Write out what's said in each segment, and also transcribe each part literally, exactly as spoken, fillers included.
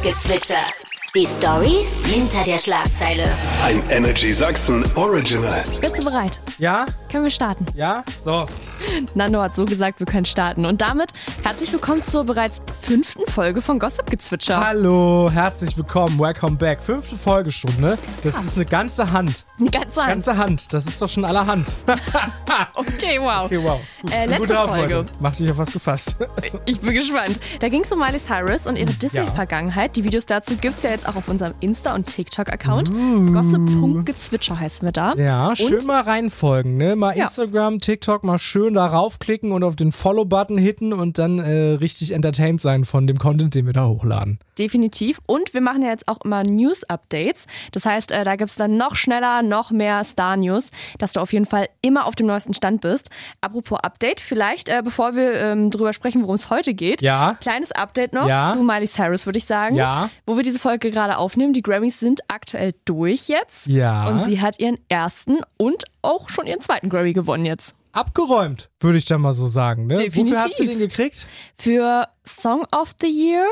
Gossip-Gezwitscher. Die Story hinter der Schlagzeile. Ein Energy Sachsen Original. Bist du bereit? Ja? Können wir starten? Ja? So. Nando hat so gesagt, wir können starten. Und damit herzlich willkommen zur bereits fünften Folge von Gossip-Gezwitscher. Hallo, herzlich willkommen, welcome back. Fünfte Folge schon, ne? Das Krass. Ist eine ganze Hand. Eine ganze Hand? Ganze Hand, das ist doch schon allerhand. Okay, wow. Okay, wow. Gut. Äh, letzte drauf, Folge. Heute. Mach dich auf was gefasst. Ich bin gespannt. Da ging es um Miley Cyrus und ihre Disney-Vergangenheit. Die Videos dazu gibt es ja jetzt auch auf unserem Insta- und TikTok-Account. Uh. Gossip.gezwitscher heißen wir da. Ja, schön und mal reinfolgen, ne? Mal ja. Instagram, TikTok, mal schön da raufklicken und auf den Follow-Button hitten und dann äh, richtig entertained sein von dem Content, den wir da hochladen. Definitiv. Und wir machen ja jetzt auch immer News-Updates. Das heißt, äh, da gibt es dann noch schneller, noch mehr Star-News, dass du auf jeden Fall immer auf dem neuesten Stand bist. Apropos Update, vielleicht, äh, bevor wir ähm, drüber sprechen, worum es heute geht, ja. kleines Update noch ja. zu Miley Cyrus, würde ich sagen. Ja. Wo wir diese Folge gerade aufnehmen. Die Grammys sind aktuell durch jetzt. Ja. Und sie hat ihren ersten und auch schon ihren zweiten Grammy gewonnen jetzt. Abgeräumt, würde ich dann mal so sagen. Ne? Definitiv. Wofür hat sie den gekriegt? Für Song of the Year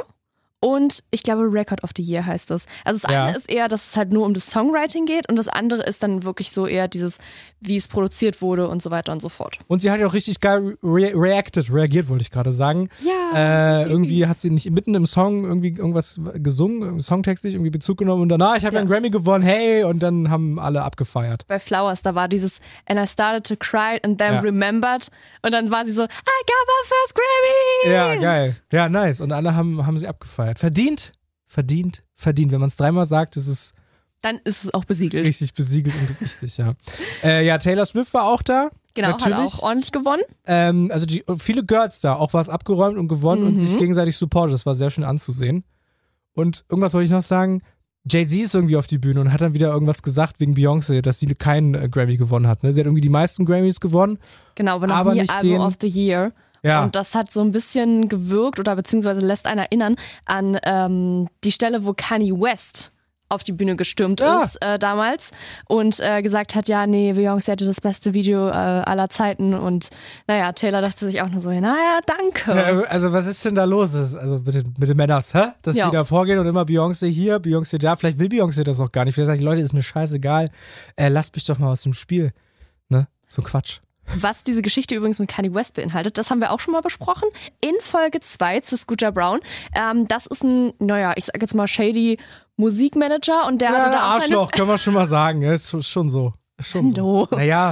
und ich glaube Record of the Year heißt das. Also das Ja. eine ist eher, dass es halt nur um das Songwriting geht und das andere ist dann wirklich so eher dieses, wie es produziert wurde und so weiter und so fort. Und sie hat ja auch richtig geil re- reacted, reagiert, wollte ich gerade sagen. Ja. Äh, irgendwie hat sie nicht mitten im Song irgendwie irgendwas gesungen, songtextlich irgendwie Bezug genommen und danach, ich habe ja einen Grammy gewonnen, hey, und dann haben alle abgefeiert. Bei Flowers, da war dieses and I started to cry and then Ja. remembered und dann war sie so, I got my first Grammy! Ja, geil. Ja, nice. Und alle haben, haben sie abgefeiert. Verdient, verdient, verdient. Wenn man es dreimal sagt, ist es Dann ist es auch besiegelt. richtig besiegelt und richtig, ja. Äh, ja, Taylor Swift war auch da. Genau, natürlich. hat auch ordentlich gewonnen. Ähm, also die, viele Girls da, auch was abgeräumt und gewonnen Mhm. und sich gegenseitig supportet. Das war sehr schön anzusehen. Und irgendwas wollte ich noch sagen. Jay-Z ist irgendwie auf die Bühne und hat dann wieder irgendwas gesagt wegen Beyoncé, dass sie keinen äh, Grammy gewonnen hat. Ne? Sie hat irgendwie die meisten Grammys gewonnen. Genau, aber noch Aber nie nicht Album den- of the Year. Ja. Und das hat so ein bisschen gewirkt oder beziehungsweise lässt einen erinnern an ähm, die Stelle, wo Kanye West auf die Bühne gestürmt Ja. ist äh, damals und äh, gesagt hat, ja, nee, Beyoncé hätte das beste Video äh, aller Zeiten und naja, Taylor dachte sich auch nur so, naja, danke. Also was ist denn da los? Also mit den, mit den Männers, hä? Dass Ja. die da vorgehen und immer Beyoncé hier, Beyoncé da. Vielleicht will Beyoncé das auch gar nicht. Vielleicht sagen die Leute, ist mir scheißegal. Äh, lasst mich doch mal aus dem Spiel. Ne? So Quatsch. Was diese Geschichte übrigens mit Kanye West beinhaltet, das haben wir auch schon mal besprochen in Folge zwei zu Scooter Braun. Ähm, das ist ein, naja, ich sag jetzt mal shady Musikmanager und der Ja, hatte da auch seine... Arschloch, können wir schon mal sagen. Ja, ist schon so. Ist schon Nando. so. Naja.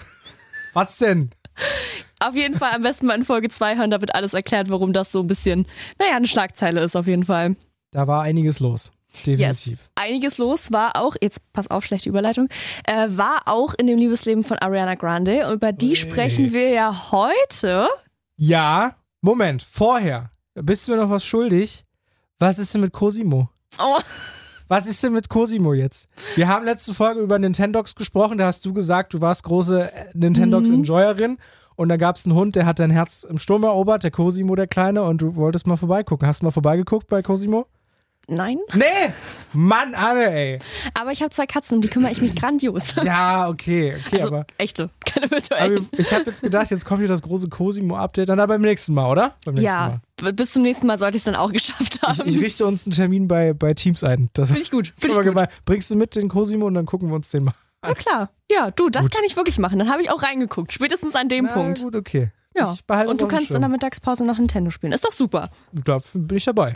Was denn? Auf jeden Fall am besten mal in Folge zwei hören, da wird alles erklärt, warum das so ein bisschen, naja, eine Schlagzeile ist auf jeden Fall. Da war einiges los. Definitiv. Yes. Einiges los war auch, jetzt pass auf, schlechte Überleitung, äh, war auch in dem Liebesleben von Ariana Grande. Und über die Ui. sprechen wir ja heute. Ja, Moment, vorher. Bist du mir noch was schuldig? Was ist denn mit Cosimo? Oh, Was ist denn mit Cosimo jetzt? Wir haben letzte Folge über Nintendogs gesprochen, da hast du gesagt, du warst große Nintendogs-Enjoyerin und da gab es einen Hund, der hat dein Herz im Sturm erobert, der Cosimo, der Kleine, und du wolltest mal vorbeigucken. Hast du mal vorbeigeguckt bei Cosimo? nein. Nee! Mann, Anne, ey. Aber ich habe zwei Katzen, um die kümmere ich mich grandios. Ja, okay, okay, Also aber, echte, keine aber virtuellen. ich habe jetzt gedacht, jetzt kommt hier das große Cosimo-Update, dann aber beim nächsten Mal, oder? Beim nächsten Ja, Mal. b- bis zum nächsten Mal sollte ich es dann auch geschafft haben. Ich, ich richte uns einen Termin bei, bei Teams ein. Das Finde ich gut, finde ich aber gut. gemein. Bringst du mit den Cosimo und dann gucken wir uns den mal an. Na klar. Ja, du, das Gut. kann ich wirklich machen. Dann habe ich auch reingeguckt. Spätestens an dem Na, Punkt. gut, okay. Ja. Ich behalte Und es du auf dem kannst in Schirm. der Mittagspause noch Nintendo spielen. Ist doch super. Da bin ich dabei.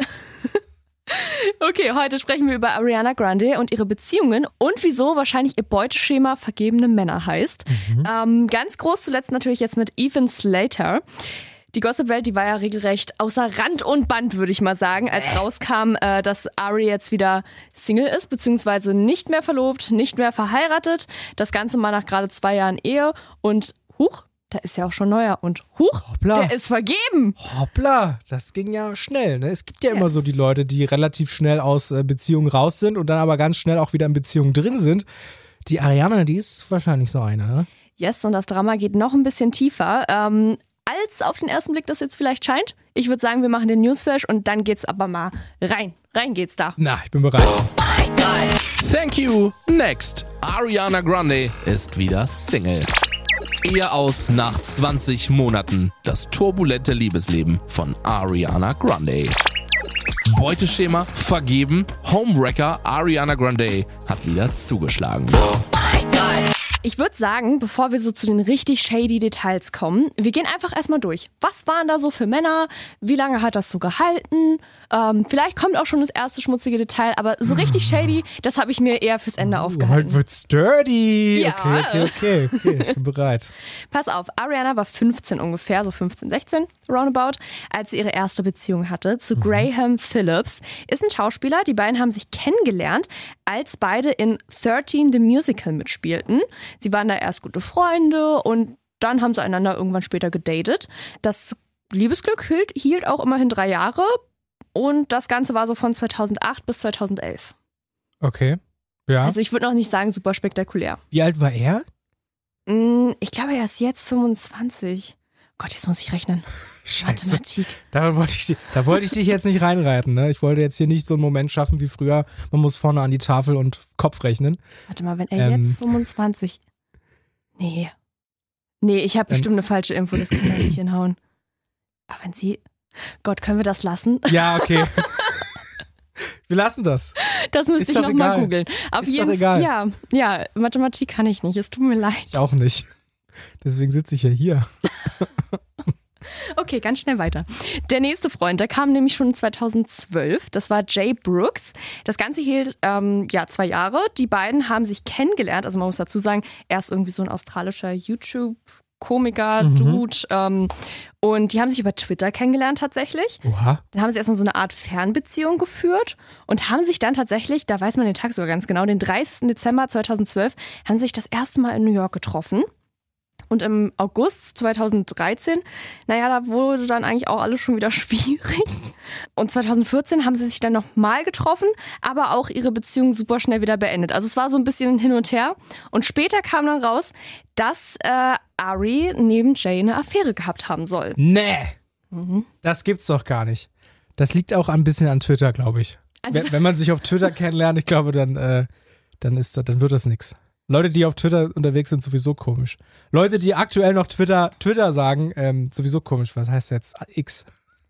Okay, heute sprechen wir über Ariana Grande und ihre Beziehungen und wieso wahrscheinlich ihr Beuteschema vergebene Männer heißt. Mhm. Ähm, ganz groß zuletzt natürlich jetzt mit Ethan Slater. Die Gossip-Welt, die war ja regelrecht außer Rand und Band, würde ich mal sagen, als rauskam, äh, dass Ari jetzt wieder Single ist, beziehungsweise nicht mehr verlobt, nicht mehr verheiratet. Das Ganze mal nach gerade zwei Jahren Ehe und huch, da ist ja auch schon neuer und huch, Hoppla. der ist vergeben. Hoppla, das ging ja schnell. Ne? Es gibt ja immer Yes. so die Leute, die relativ schnell aus äh, Beziehungen raus sind und dann aber ganz schnell auch wieder in Beziehungen drin sind. Die Ariana, die ist wahrscheinlich so eine. Ne? Yes, und das Drama geht noch ein bisschen tiefer, ähm, als auf den ersten Blick das jetzt vielleicht scheint. Ich würde sagen, wir machen den Newsflash und dann geht's aber mal rein. Rein geht's da. Na, ich bin bereit. Thank you. Next. Ariana Grande ist wieder Single. Ehe aus nach zwanzig Monaten. Das turbulente Liebesleben von Ariana Grande. Beuteschema vergeben. Homewrecker Ariana Grande hat wieder zugeschlagen. Ich würde sagen, bevor wir so zu den richtig shady Details kommen, wir gehen einfach erstmal durch. Was waren da so für Männer? Wie lange hat das so gehalten? Ähm, vielleicht kommt auch schon das erste schmutzige Detail, aber so richtig shady, das habe ich mir eher fürs Ende aufgehalten. Heute wird's dirty. Ja. Okay, okay, okay, okay, ich bin bereit. Pass auf, Ariana war fünfzehn ungefähr, so fünfzehn, sechzehn, roundabout, als sie ihre erste Beziehung hatte zu mhm. Graham Phillips. Ist ein Schauspieler, die beiden haben sich kennengelernt, als beide in thirteen the Musical mitspielten. Sie waren da erst gute Freunde und dann haben sie einander irgendwann später gedatet. Das Liebesglück hielt, hielt auch immerhin drei Jahre und das Ganze war so von zweitausendacht bis zweitausendelf. Okay, ja. Also ich würde noch nicht sagen super spektakulär. Wie alt war er? Ich glaube, er ist jetzt fünfundzwanzig. Gott, jetzt muss ich rechnen. Scheiße. Mathematik. Da wollte ich, da wollte ich dich jetzt nicht reinreiten. Ne? Ich wollte jetzt hier nicht so einen Moment schaffen wie früher. Man muss vorne an die Tafel und Kopf rechnen. Warte mal, wenn er Ähm. jetzt fünfundzwanzig... Nee. Nee, ich habe bestimmt eine falsche Info, das kann ja nicht hinhauen. Aber wenn sie... Gott, können wir das lassen? Ja, okay. Wir lassen das. Das müsste Ist ich doch nochmal egal. googeln. Auf Ist jeden doch egal. Ja, ja, Mathematik kann ich nicht. Es tut mir leid. Ich auch nicht. Deswegen sitze ich ja hier. Okay, ganz schnell weiter. Der nächste Freund, der kam nämlich schon zweitausendzwölf. Das war Jay Brooks. Das Ganze hielt ähm, ja zwei Jahre. Die beiden haben sich kennengelernt. Also man muss dazu sagen, er ist irgendwie so ein australischer YouTube-Komiker, Mhm. Dude. Ähm, und die haben sich über Twitter kennengelernt tatsächlich. Oha. Dann haben sie erstmal so eine Art Fernbeziehung geführt und haben sich dann tatsächlich, da weiß man den Tag sogar ganz genau, den dreißigsten Dezember zweitausendzwölf, haben sie sich das erste Mal in New York getroffen. Und im August zweitausenddreizehn, naja, da wurde dann eigentlich auch alles schon wieder schwierig. Und zweitausendvierzehn haben sie sich dann nochmal getroffen, aber auch ihre Beziehung super schnell wieder beendet. Also es war so ein bisschen hin und her. Und später kam dann raus, dass äh, Ari neben Jay eine Affäre gehabt haben soll. Nee. Mhm. Das gibt's doch gar nicht. Das liegt auch ein bisschen an Twitter, glaube ich. An Wenn, wenn man sich auf Twitter kennenlernt, ich glaube, dann, äh, dann, ist das, dann wird das nix. Leute, die auf Twitter unterwegs sind, sowieso komisch. Leute, die aktuell noch Twitter, Twitter sagen, ähm, sowieso komisch. Was heißt jetzt X?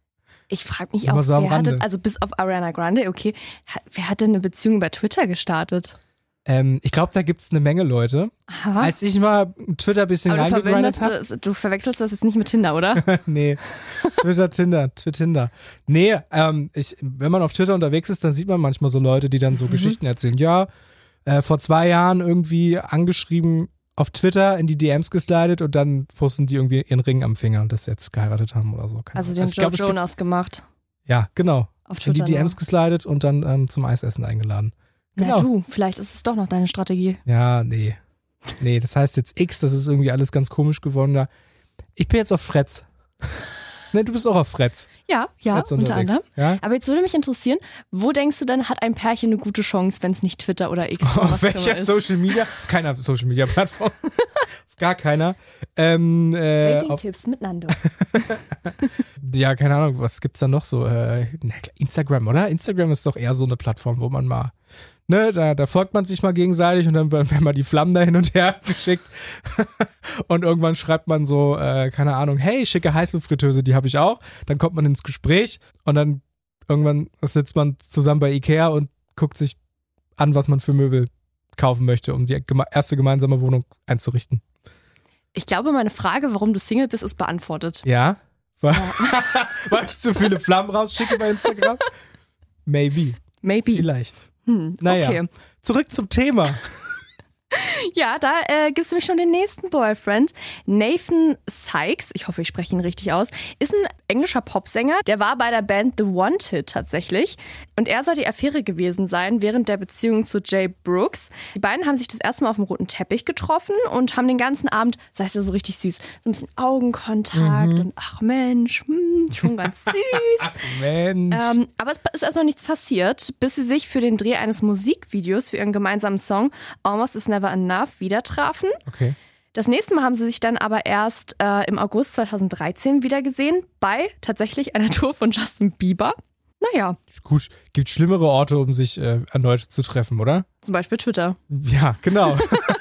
Ich frage mich Immer auch, so am wer hatte, Rande. also bis auf Ariana Grande, okay, hat, wer hat denn eine Beziehung über Twitter gestartet? Ähm, ich glaube, da gibt's eine Menge Leute. Aha. Als ich mal Twitter ein bisschen Aber du, reingegrindet verwendest, habe. das- du verwechselst das jetzt nicht mit Tinder, oder? Nee, Twitter, Tinder, Twitter. Nee, ähm, ich, wenn man auf Twitter unterwegs ist, dann sieht man manchmal so Leute, die dann so Mhm. Geschichten erzählen. Ja, äh, vor zwei Jahren irgendwie angeschrieben auf Twitter, in die D Ms geslidet und dann posten die irgendwie ihren Ring am Finger und das jetzt geheiratet haben oder so. Keine Also Ahnung. den ich Joe glaub, es gibt- Jonas gemacht. Ja, genau. Auf In die Twitter. D Ms nur. geslidet und dann ähm, zum Eisessen eingeladen. Genau. Ja, du, vielleicht ist es doch noch deine Strategie. Ja, nee. Nee, das heißt jetzt X, das ist irgendwie alles ganz komisch geworden da. Ich bin jetzt auf Fretz. Ne, du bist auch auf Fretz. Ja, ja, Fretz unter unterwegs. anderem. Ja? Aber jetzt würde mich interessieren, wo denkst du denn, hat ein Pärchen eine gute Chance, wenn es nicht Twitter oder X oder Auf was auch immer welcher ist? Social Media? Auf keiner Social Media Plattform. Auf gar keiner. Ähm, äh, auf, Dating-Tipps mit Nando. ja, keine Ahnung, was gibt's da noch so? Äh, na, Instagram, oder? Instagram ist doch eher so eine Plattform, wo man mal, ne, da, da folgt man sich mal gegenseitig und dann werden mal die Flammen da hin und her geschickt. Und irgendwann schreibt man so, äh, keine Ahnung, hey, schicke Heißluftfritteuse, die habe ich auch. Dann kommt man ins Gespräch und dann irgendwann sitzt man zusammen bei Ikea und guckt sich an, was man für Möbel kaufen möchte, um die geme- erste gemeinsame Wohnung einzurichten. Ich glaube, meine Frage, warum du Single bist, ist beantwortet. Ja? Weil, weil ich zu viele Flammen rausschicke bei Instagram? Maybe. Maybe. Vielleicht. Hm, Naja. Okay. Zurück zum Thema. Ja, da äh, gibt's nämlich schon den nächsten Boyfriend. Nathan Sykes, ich hoffe, ich spreche ihn richtig aus, ist ein englischer Popsänger. Der war bei der Band The Wanted tatsächlich. Und er soll die Affäre gewesen sein während der Beziehung zu Jay Brooks. Die beiden haben sich das erste Mal auf dem roten Teppich getroffen und haben den ganzen Abend, das heißt ja so richtig süß, so ein bisschen Augenkontakt und ach Mensch, hm, schon ganz süß. Mensch. Ähm, aber es ist erstmal nichts passiert, bis sie sich für den Dreh eines Musikvideos für ihren gemeinsamen Song Almost Is Never Enough wieder trafen. Okay. Das nächste Mal haben sie sich dann aber erst äh, im August zweitausenddreizehn wieder gesehen, bei tatsächlich einer Tour von Justin Bieber. Naja, Gut, gibt schlimmere Orte, um sich äh, erneut zu treffen, oder? zum Beispiel Twitter. Ja, genau.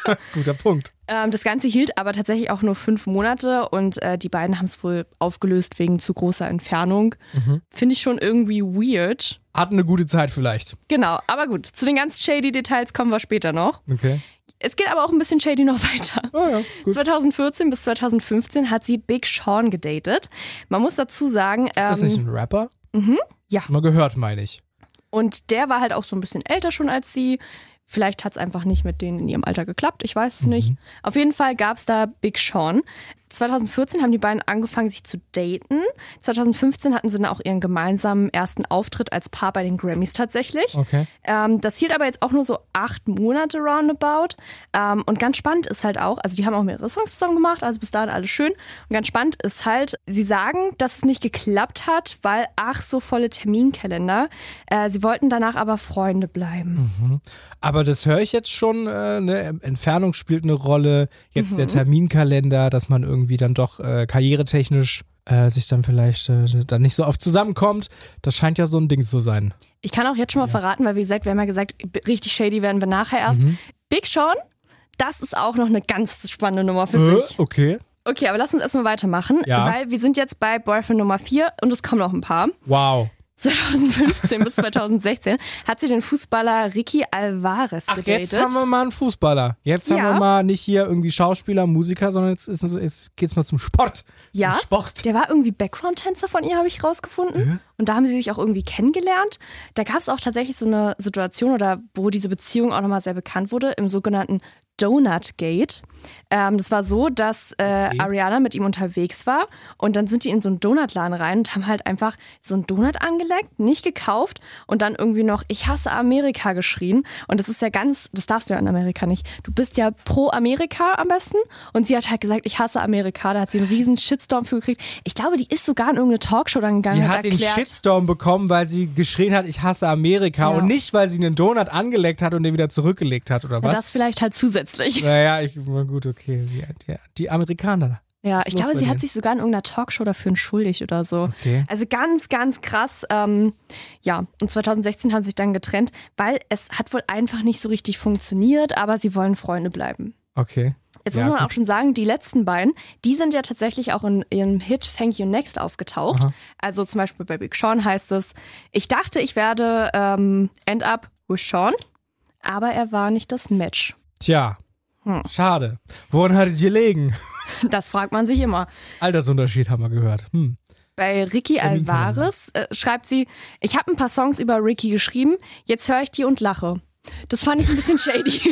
Guter Punkt. Ähm, das Ganze hielt aber tatsächlich auch nur fünf Monate und äh, die beiden haben es wohl aufgelöst wegen zu großer Entfernung. Mhm. Finde ich schon irgendwie weird. Hatten eine gute Zeit vielleicht. Genau, aber gut, zu den ganz shady Details kommen wir später noch. Okay. Es geht aber auch ein bisschen shady noch weiter. Oh ja, gut. zwanzig vierzehn bis zwanzig fünfzehn hat sie Big Sean gedatet. Man muss dazu sagen... Ist das ähm, nicht ein Rapper? Mhm, ja. Mal gehört, meine ich. Und der war halt auch so ein bisschen älter schon als sie. Vielleicht hat es einfach nicht mit denen in ihrem Alter geklappt, ich weiß es Mhm. nicht. Auf jeden Fall gab es da Big Sean. zwanzig vierzehn haben die beiden angefangen, sich zu daten. zwanzig fünfzehn hatten sie dann auch ihren gemeinsamen ersten Auftritt als Paar bei den Grammys tatsächlich. Okay. Ähm, das hielt aber jetzt auch nur so acht Monate roundabout. Ähm, und ganz spannend ist halt auch, also die haben auch mehrere Songs zusammen gemacht, also bis dahin alles schön. Und ganz spannend ist halt, sie sagen, dass es nicht geklappt hat, weil ach so volle Terminkalender. Äh, sie wollten danach aber Freunde bleiben. Mhm. Aber das höre ich jetzt schon, äh, ne? Entfernung spielt eine Rolle, jetzt mhm. der Terminkalender, dass man irgendwie dann doch äh, karrieretechnisch äh, sich dann vielleicht äh, dann nicht so oft zusammenkommt. Das scheint ja so ein Ding zu sein. Ich kann auch jetzt schon mal ja. verraten, weil wie gesagt, wir haben ja gesagt, richtig shady werden wir nachher erst. Mhm. Big Sean, das ist auch noch eine ganz spannende Nummer für äh, sich. Okay. Okay, aber lass uns erstmal weitermachen, ja. weil wir sind jetzt bei Boyfriend Nummer vier und es kommen noch ein paar. Wow. zwanzig fünfzehn bis zwanzig sechzehn hat sie den Fußballer Ricky Alvarez Ach, gedatet. jetzt haben wir mal einen Fußballer. Jetzt ja. haben wir mal nicht hier irgendwie Schauspieler, Musiker, sondern jetzt, ist, jetzt geht's mal zum Sport. Ja, zum Sport. Der war irgendwie Background-Tänzer von ihr, habe ich rausgefunden. Mhm. Und da haben sie sich auch irgendwie kennengelernt. Da gab es auch tatsächlich so eine Situation, oder wo diese Beziehung auch nochmal sehr bekannt wurde, im sogenannten Donut Gate. Ähm, das war so, dass äh, okay. Ariana mit ihm unterwegs war und dann sind die in so einen Donutladen rein und haben halt einfach so einen Donut angeleckt, nicht gekauft und dann irgendwie noch "Ich hasse Amerika" geschrien. Und das ist ja ganz, das darfst du ja in Amerika nicht. Du bist ja pro Amerika am besten und sie hat halt gesagt, "Ich hasse Amerika". Da hat sie einen riesen Shitstorm für gekriegt. Ich glaube, die ist sogar in irgendeine Talkshow dann gegangen. Sie hat, hat den erklärt, Shitstorm bekommen, weil sie geschrien hat, "Ich hasse Amerika" ja. und nicht, weil sie einen Donut angeleckt hat und den wieder zurückgelegt hat, oder was? Ja, das vielleicht halt zusätzlich. Naja, ich, gut, okay. Die, die, die Amerikaner. Ja, ich glaube, sie denen? hat sich sogar in irgendeiner Talkshow dafür entschuldigt oder so. Okay. Also ganz, ganz krass. Ähm, ja, und zwanzig sechzehn haben sie sich dann getrennt, weil es hat wohl einfach nicht so richtig funktioniert, aber sie wollen Freunde bleiben. Okay. Jetzt ja, muss man gut. auch schon sagen, die letzten beiden, die sind ja tatsächlich auch in ihrem Hit Thank You Next aufgetaucht. Aha. Also zum Beispiel bei Big Sean heißt es, ich dachte, ich werde ähm, end up with Sean, aber er war nicht das Match. Tja, Hm. schade. Woran hattet ihr gelegen? Das fragt man sich immer. Altersunterschied haben wir gehört. Hm. Bei Ricky Alvarez äh, schreibt sie, ich habe ein paar Songs über Ricky geschrieben, jetzt höre ich die und lache. Das fand ich ein bisschen shady.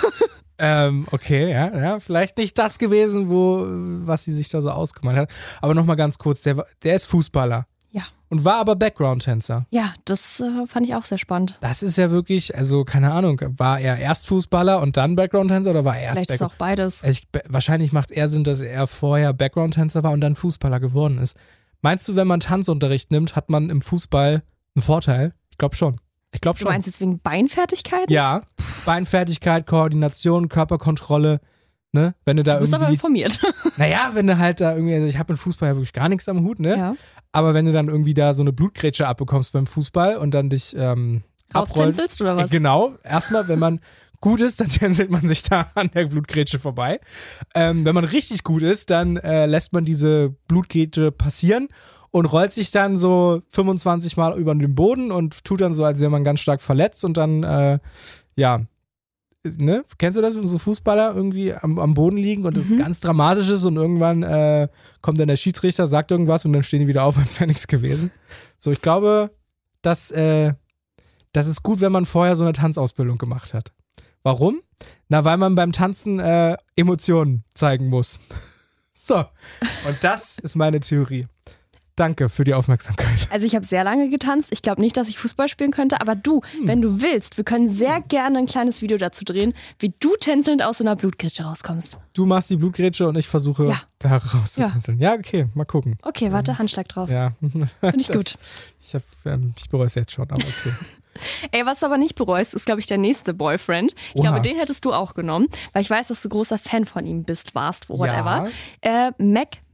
ähm, okay, ja, ja, vielleicht nicht das gewesen, wo, was sie sich da so ausgemalt hat. Aber nochmal ganz kurz, der, war- der ist Fußballer. Ja. Und war aber Background-Tänzer. Ja, das äh, fand ich auch sehr spannend. Das ist ja wirklich, also keine Ahnung, war er erst Fußballer und dann Background-Tänzer oder war er erst Vielleicht ist es Background? auch beides. Ich, wahrscheinlich macht er Sinn, dass er vorher Background-Tänzer war und dann Fußballer geworden ist. Meinst du, wenn man Tanzunterricht nimmt, hat man im Fußball einen Vorteil? Ich glaube schon. Ich glaube Du schon. meinst jetzt wegen Beinfertigkeiten? Ja, Beinfertigkeit, Koordination, Körperkontrolle, ne? Wenn du da Du bist aber irgendwie, informiert. naja, wenn du halt da irgendwie, also ich habe mit Fußball ja wirklich gar nichts am Hut, ne? Ja. Aber wenn du dann irgendwie da so eine Blutgrätsche abbekommst beim Fußball und dann dich ähm, abrollt- Raustänzelst oder was? Äh, Genau, erstmal, wenn man gut ist, dann tänzelt man sich da an der Blutgrätsche vorbei. Ähm, wenn man richtig gut ist, dann äh, lässt man diese Blutgrätsche passieren und rollt sich dann so fünfundzwanzig Mal über den Boden und tut dann so, als wäre man ganz stark verletzt und dann, äh, ja, ne? Kennst du das, wenn so Fußballer irgendwie am, am Boden liegen und es Mhm. ganz dramatisch ist und irgendwann äh, kommt dann der Schiedsrichter, sagt irgendwas und dann stehen die wieder auf, als wäre nichts gewesen. So, ich glaube, dass, äh, das ist gut, wenn man vorher so eine Tanzausbildung gemacht hat. Warum? Na, weil man beim Tanzen äh, Emotionen zeigen muss. So, und das ist meine Theorie. Danke für die Aufmerksamkeit. Also ich habe sehr lange getanzt. Ich glaube nicht, dass ich Fußball spielen könnte, aber du, Hm. wenn du willst, wir können sehr gerne ein kleines Video dazu drehen, wie du tänzelnd aus so einer Blutgrätsche rauskommst. Du machst die Blutgrätsche und ich versuche Ja. da rauszutänzeln. Ja. ja, okay, mal gucken. Okay, warte, Handschlag drauf. Ja. Finde ich Das- gut. Ich, hab, ähm, ich bereue es jetzt schon, aber okay. Ey, was du aber nicht bereust, ist, glaube ich, der nächste Boyfriend. Ich Oha. glaube, den hättest du auch genommen, weil ich weiß, dass du großer Fan von ihm bist, warst, whatever. Ja. Äh, Mac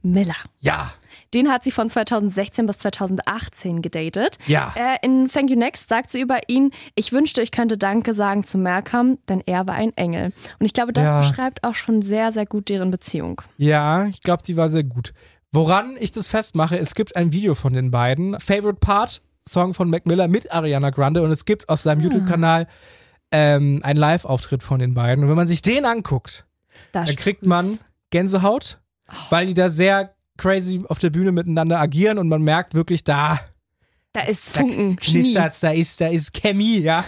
Miller. Ja. Den hat sie von zweitausendsechzehn bis zweitausendachtzehn gedatet. Ja. Äh, in Thank You Next sagt sie über ihn, ich wünschte, ich könnte Danke sagen zu Malcolm, denn er war ein Engel. Und ich glaube, das Ja. beschreibt auch schon sehr, sehr gut deren Beziehung. Ja, ich glaube, die war sehr gut. Woran ich das festmache, es gibt ein Video von den beiden. Favorite Part, Song von Mac Miller mit Ariana Grande. Und es gibt auf seinem Ah. YouTube-Kanal ähm, einen Live-Auftritt von den beiden. Und wenn man sich den anguckt, Da dann kriegt man Gänsehaut, weil die da sehr crazy auf der Bühne miteinander agieren und man merkt wirklich, da Da ist da Funken, Chemie. knistert's, da ist, da ist Chemie, ja.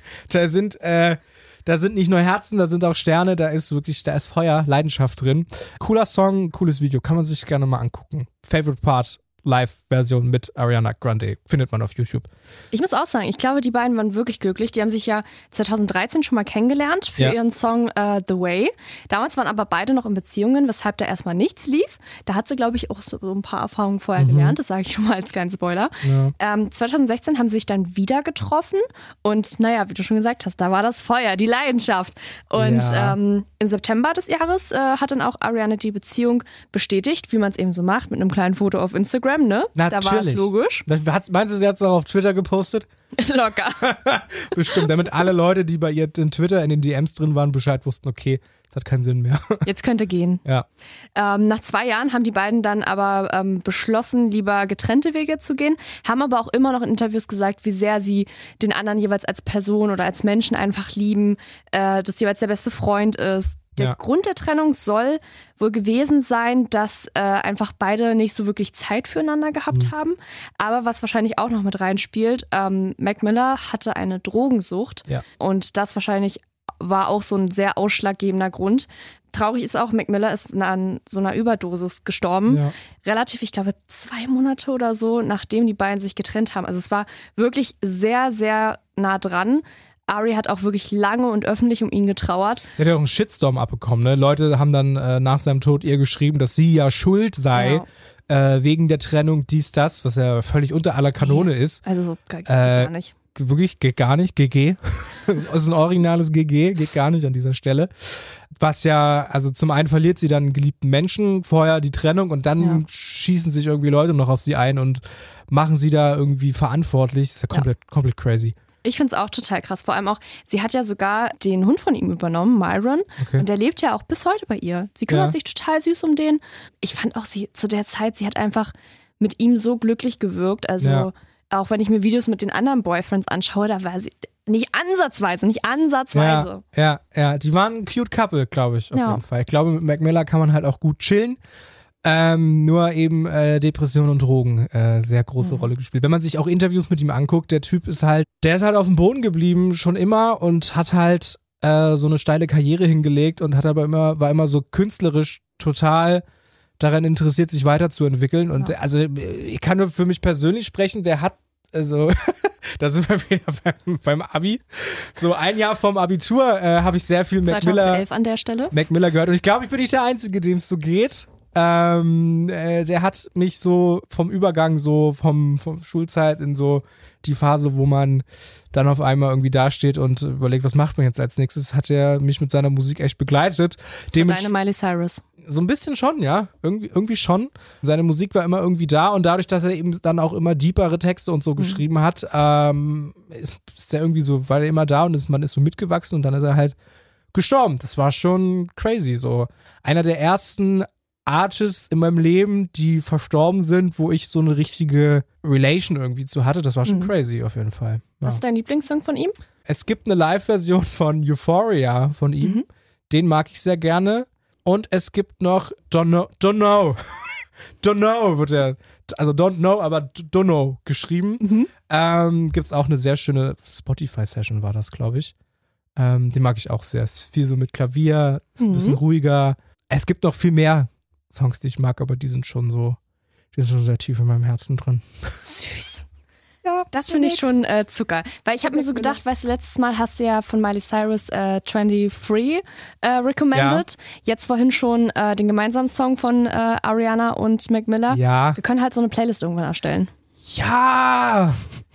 Da sind, äh, da sind nicht nur Herzen, da sind auch Sterne, da ist wirklich, da ist Feuer, Leidenschaft drin. Cooler Song, cooles Video, kann man sich gerne mal angucken. Favorite Part, Live-Version mit Ariana Grande, findet man auf YouTube. Ich muss auch sagen, ich glaube, die beiden waren wirklich glücklich. Die haben sich ja zweitausenddreizehn schon mal kennengelernt für Ja. ihren Song äh, The Way. Damals waren aber beide noch in Beziehungen, weshalb da erstmal nichts lief. Da hat sie, glaube ich, auch so, so ein paar Erfahrungen vorher Mhm. gelernt. Das sage ich schon mal als kleinen Spoiler. Ja. Ähm, zweitausendsechzehn haben sie sich dann wieder getroffen und naja, wie du schon gesagt hast, da war das Feuer, die Leidenschaft. Und Ja. ähm, im September des Jahres äh, hat dann auch Ariana die Beziehung bestätigt, wie man es eben so macht, mit einem kleinen Foto auf Instagram, ne? Da war es Natürlich. logisch. Hat, meinst du, sie hat es auch auf Twitter gepostet? Locker. Bestimmt, damit alle Leute, die bei ihr in Twitter in den D Ms drin waren, Bescheid wussten, okay, das hat keinen Sinn mehr. Jetzt könnte gehen. Ja. Ähm, nach zwei Jahren haben die beiden dann aber ähm, beschlossen, lieber getrennte Wege zu gehen, haben aber auch immer noch in Interviews gesagt, wie sehr sie den anderen jeweils als Person oder als Menschen einfach lieben, äh, dass jeweils der beste Freund ist. Der Ja. Grund der Trennung soll wohl gewesen sein, dass äh, einfach beide nicht so wirklich Zeit füreinander gehabt Mhm. haben. Aber was wahrscheinlich auch noch mit reinspielt, ähm, Mac Miller hatte eine Drogensucht Ja. und das wahrscheinlich war auch so ein sehr ausschlaggebender Grund. Traurig ist auch, Mac Miller ist an so einer Überdosis gestorben. Ja. Relativ, ich glaube, zwei Monate oder so, nachdem die beiden sich getrennt haben. Also es war wirklich sehr, sehr nah dran. Ari hat auch wirklich lange und öffentlich um ihn getrauert. Sie hat ja auch einen Shitstorm abbekommen, ne? Leute haben dann äh, nach seinem Tod ihr geschrieben, dass sie ja schuld sei, äh, wegen der Trennung, dies, das, was ja völlig unter aller Kanone ist. Also gar, geht Äh, gar nicht. Wirklich, geht gar nicht, G G. Das ist ein originales G G, geht gar nicht an dieser Stelle. Was ja, also zum einen verliert sie dann einen geliebten Menschen, vorher die Trennung und dann Ja. schießen sich irgendwie Leute noch auf sie ein und machen sie da irgendwie verantwortlich. Das ist ja komplett, komplett crazy. Ich finde es auch total krass. Vor allem auch, sie hat ja sogar den Hund von ihm übernommen, Myron. Okay. Und der lebt ja auch bis heute bei ihr. Sie kümmert Ja. sich total süß um den. Ich fand auch sie zu der Zeit, sie hat einfach mit ihm so glücklich gewirkt. Also Ja. auch wenn ich mir Videos mit den anderen Boyfriends anschaue, da war sie nicht ansatzweise, nicht ansatzweise. Ja, ja, ja, die waren ein cute Couple, glaube ich, auf Ja. jeden Fall. Ich glaube, mit Mac Miller kann man halt auch gut chillen. Ähm, nur eben äh, Depression und Drogen äh, sehr große Mhm. Rolle gespielt. Wenn man sich auch Interviews mit ihm anguckt, der Typ ist halt, der ist halt auf dem Boden geblieben, schon immer und hat halt äh, so eine steile Karriere hingelegt und hat aber immer, war immer so künstlerisch total daran interessiert, sich weiterzuentwickeln. Und Ja. also ich kann nur für mich persönlich sprechen, der hat, also da sind wir wieder beim, beim Abi. So ein Jahr vom Abitur äh, habe ich sehr viel Mac Miller, zweitausendelf an der Stelle. Mac Miller gehört. Und ich glaube, ich bin nicht der Einzige, dem es so geht. Ähm, äh, der hat mich so vom Übergang, so vom, vom Schulzeit in so die Phase, wo man dann auf einmal irgendwie dasteht und überlegt, was macht man jetzt als nächstes, hat er mich mit seiner Musik echt begleitet. So Dements- deine Miley Cyrus. so ein bisschen schon, ja. Irgendwie, irgendwie schon. Seine Musik war immer irgendwie da und dadurch, dass er eben dann auch immer deepere Texte und so Mhm. geschrieben hat, ähm, ist, ist er irgendwie so, war er immer da und ist, man ist so mitgewachsen und dann ist er halt gestorben. Das war schon crazy so. Einer der ersten Artists in meinem Leben, die verstorben sind, wo ich so eine richtige Relation irgendwie zu hatte. Das war schon Mhm. crazy auf jeden Fall. Ja. Was ist dein Lieblingssong von ihm? Es gibt eine Live-Version von Euphoria von ihm. Mhm. Den mag ich sehr gerne. Und es gibt noch Don't Know, Don't Know, Don't Know wird der, also Don't Know, aber Don't Know geschrieben. Mhm. Ähm, gibt's auch eine sehr schöne Spotify-Session war das, glaube ich. Ähm, den mag ich auch sehr. Es ist viel so mit Klavier, ist ein Mhm. bisschen ruhiger. Es gibt noch viel mehr Songs, die ich mag, aber die sind schon so, die sind schon sehr tief in meinem Herzen drin. Süß. Ja, Das finde ich schon äh, Zucker. Weil ich habe mir so gedacht, weißt du, letztes Mal hast du ja von Miley Cyrus äh, twenty-three äh, recommended. Jetzt vorhin schon äh, den gemeinsamen Song von äh, Ariana und Mac Miller. Ja. Wir können halt so eine Playlist irgendwann erstellen. Ja!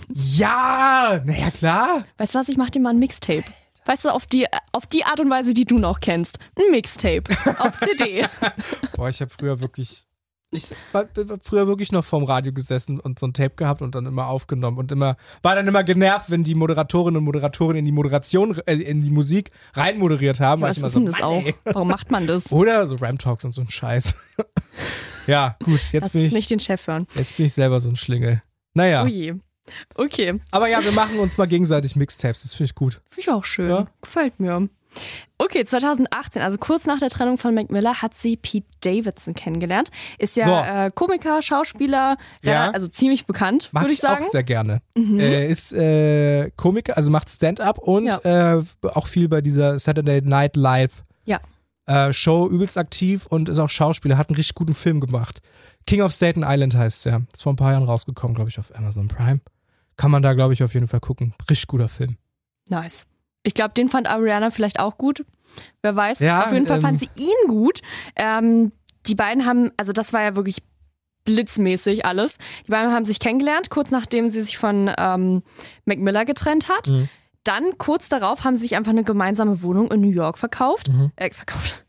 Ja! Naja, klar. Weißt du was, ich mach dir mal ein Mixtape. Weißt du, auf die, auf die Art und Weise, die du noch kennst. Ein Mixtape auf C D. Boah, ich habe früher wirklich, Ich war, war früher wirklich noch vorm Radio gesessen und so ein Tape gehabt und dann immer aufgenommen und immer war dann immer genervt, wenn die Moderatorinnen und Moderatoren in die Moderation, äh, in die Musik reinmoderiert haben. Ja, was ist so, denn das Mann, auch? Ey. Warum macht man das? Oder so Ram-Talks und so ein Scheiß. Ja, gut, jetzt Lass bin ich nicht den Chef hören. jetzt bin ich selber so ein Schlingel. Naja, Oh je. Okay, aber ja, wir machen uns mal gegenseitig Mixtapes, das finde ich gut. finde ich auch schön. Ja. Gefällt mir. Okay, zwanzig achtzehn, also kurz nach der Trennung von Mac Miller, hat sie Pete Davidson kennengelernt. Ist ja So. äh, Komiker, Schauspieler, Ja. also ziemlich bekannt, Mag würde ich ich sagen. auch sehr gerne. Mhm. Er ist äh, Komiker, also macht Stand-up und Ja. äh, auch viel bei dieser Saturday Night Live Ja. äh, Show übelst aktiv und ist auch Schauspieler, hat einen richtig guten Film gemacht. King of Staten Island heißt der. Ist vor ein paar Jahren rausgekommen, glaube ich, auf Amazon Prime. Kann man da, glaube ich, auf jeden Fall gucken. Richtig guter Film. Nice. Ich glaube, den fand Ariana vielleicht auch gut. Wer weiß. Ja, Auf jeden Fall ähm, fand sie ihn gut. Ähm, die beiden haben, also das war ja wirklich blitzmäßig alles. Die beiden haben sich kennengelernt, kurz nachdem sie sich von ähm, Mac Miller getrennt hat. Mhm. Dann, kurz darauf, haben sie sich einfach eine gemeinsame Wohnung in New York verkauft. Mhm. Äh, verkauft.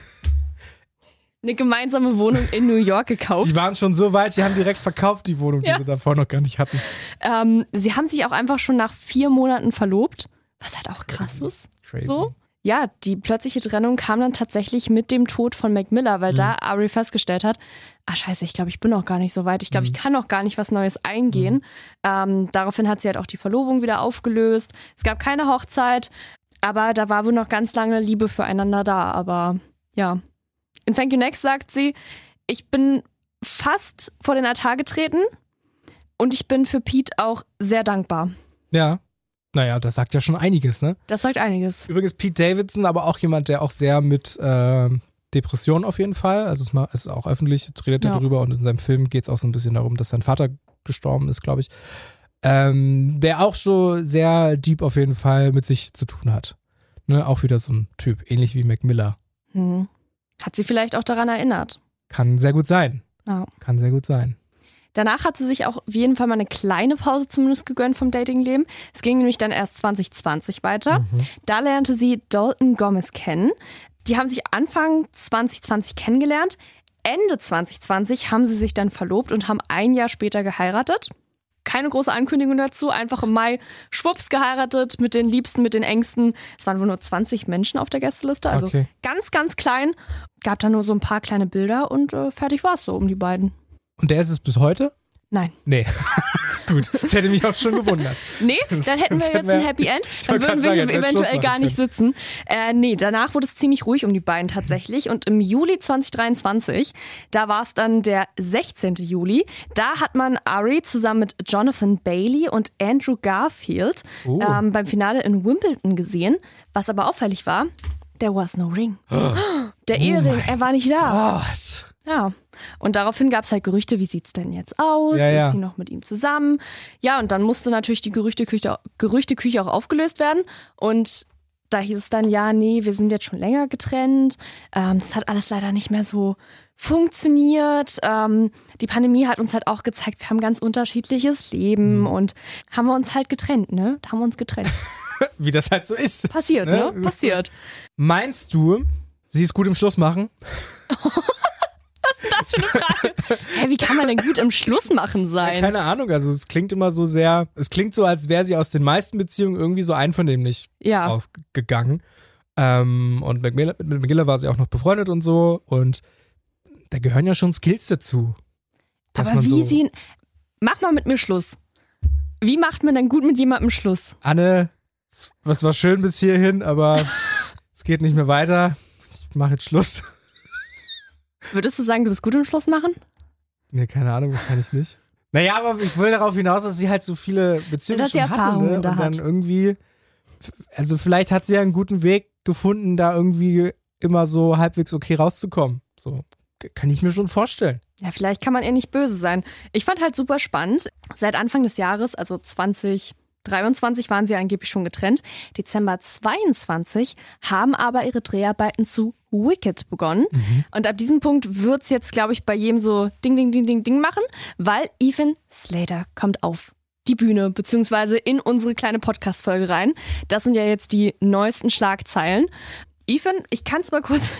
Eine gemeinsame Wohnung in New York gekauft. Die waren schon so weit, die haben direkt verkauft, die Wohnung, die Ja. sie davor noch gar nicht hatten. Ähm, sie haben sich auch einfach schon nach vier Monaten verlobt, was halt auch krass ist. Crazy. So. Ja, die plötzliche Trennung kam dann tatsächlich mit dem Tod von Mac Miller, weil Mhm. da Ari festgestellt hat, ah scheiße, ich glaube, ich bin noch gar nicht so weit. Ich glaube, Mhm. ich kann noch gar nicht was Neues eingehen. Ähm, daraufhin hat sie halt auch die Verlobung wieder aufgelöst. Es gab keine Hochzeit, aber da war wohl noch ganz lange Liebe füreinander da. Aber ja, in Thank You Next sagt sie, ich bin fast vor den Altar getreten und ich bin für Pete auch sehr dankbar. Ja. Naja, das sagt ja schon einiges, ne? Das sagt einiges. Übrigens Pete Davidson, aber auch jemand, der auch sehr mit äh, Depressionen auf jeden Fall, also es ma- ist auch öffentlich, redet er Ja. darüber und in seinem Film geht es auch so ein bisschen darum, dass sein Vater gestorben ist, glaube ich. Ähm, der auch so sehr deep auf jeden Fall mit sich zu tun hat. Ne? Auch wieder so ein Typ, ähnlich wie Mac Miller. Hm. Hat sie vielleicht auch daran erinnert. Kann sehr gut sein. Ja. Kann sehr gut sein. Danach hat sie sich auch auf jeden Fall mal eine kleine Pause zumindest gegönnt vom Datingleben. Es ging nämlich dann erst zwanzig zwanzig weiter. Mhm. Da lernte sie Dalton Gomez kennen. Die haben sich Anfang zwanzig zwanzig kennengelernt. Ende zwanzig zwanzig haben sie sich dann verlobt und haben ein Jahr später geheiratet. Keine große Ankündigung dazu, einfach im Mai schwupps geheiratet mit den Liebsten, mit den Ängsten. Es waren wohl nur zwanzig Menschen auf der Gästeliste, also Okay. ganz, ganz klein. Gab da nur so ein paar kleine Bilder und äh, fertig war es so um die beiden. Und der ist es bis heute? Nein. Nee. Gut, das hätte mich auch schon gewundert. Nee, dann hätten wir Das jetzt hätten wir- ein Happy End. Ich Dann wollte würden gerade wir sagen, hier hätten wir eventuell Schluss gar machen nicht sitzen. Äh, nee, danach wurde es ziemlich ruhig um die beiden tatsächlich. Und im Juli zwanzig dreiundzwanzig, da war es dann der sechzehnten Juli, da hat man Ari zusammen mit Jonathan Bailey und Andrew Garfield Oh. ähm, beim Finale in Wimbledon gesehen. Was aber auffällig war, there was no ring. Der Ehering, er war nicht da. Gott. Ja, und daraufhin gab es halt Gerüchte, wie sieht's denn jetzt aus? Ja, ja. Ist sie noch mit ihm zusammen? Ja, und dann musste natürlich die Gerüchteküche, Gerüchteküche auch aufgelöst werden. Und da hieß es dann, ja, nee, wir sind jetzt schon länger getrennt. Ähm, das hat alles leider nicht mehr so funktioniert. Ähm, die Pandemie hat uns halt auch gezeigt, wir haben ganz unterschiedliches Leben Mhm. und haben wir uns halt getrennt, ne? Da haben wir uns getrennt. Wie das halt so ist. Passiert, Ne? ne? Passiert. Meinst du, sie ist gut im Schluss machen? Das für eine Frage. Hä, wie kann man denn gut im Schluss machen sein? Keine Ahnung, also es klingt immer so sehr, es klingt so, als wäre sie aus den meisten Beziehungen irgendwie so einvernehmlich Ja. ausgegangen. Ähm, und mit Miller, mit Miller war sie auch noch befreundet und so und da gehören ja schon Skills dazu. Dass Aber man wie so, sie. Mach mal mit mir Schluss. Wie macht man denn gut mit jemandem Schluss? Anne, was war schön bis hierhin, aber es geht nicht mehr weiter. Ich mache jetzt Schluss. Würdest du sagen, du bist gut im Schluss machen? Nee, keine Ahnung, wahrscheinlich nicht. Naja, aber ich will darauf hinaus, dass sie halt so viele Beziehungen Dass sie schon hatte, Erfahrungen ne? Und da dann hat. irgendwie, also vielleicht hat sie ja einen guten Weg gefunden, da irgendwie immer so halbwegs okay rauszukommen. So, kann ich mir schon vorstellen. Ja, vielleicht kann man ihr nicht böse sein. Ich fand halt super spannend. Seit Anfang des Jahres, also zwanzig dreiundzwanzig, waren sie angeblich schon getrennt. Dezember zweiundzwanzig haben aber ihre Dreharbeiten zu Wicked begonnen. Und ab diesem Punkt wird es jetzt, glaube ich, bei jedem so Ding, Ding, Ding, Ding, Ding machen, weil Ethan Slater kommt auf die Bühne, beziehungsweise in unsere kleine Podcast-Folge rein. Das sind ja jetzt die neuesten Schlagzeilen. Ethan, ich kann es mal kurz,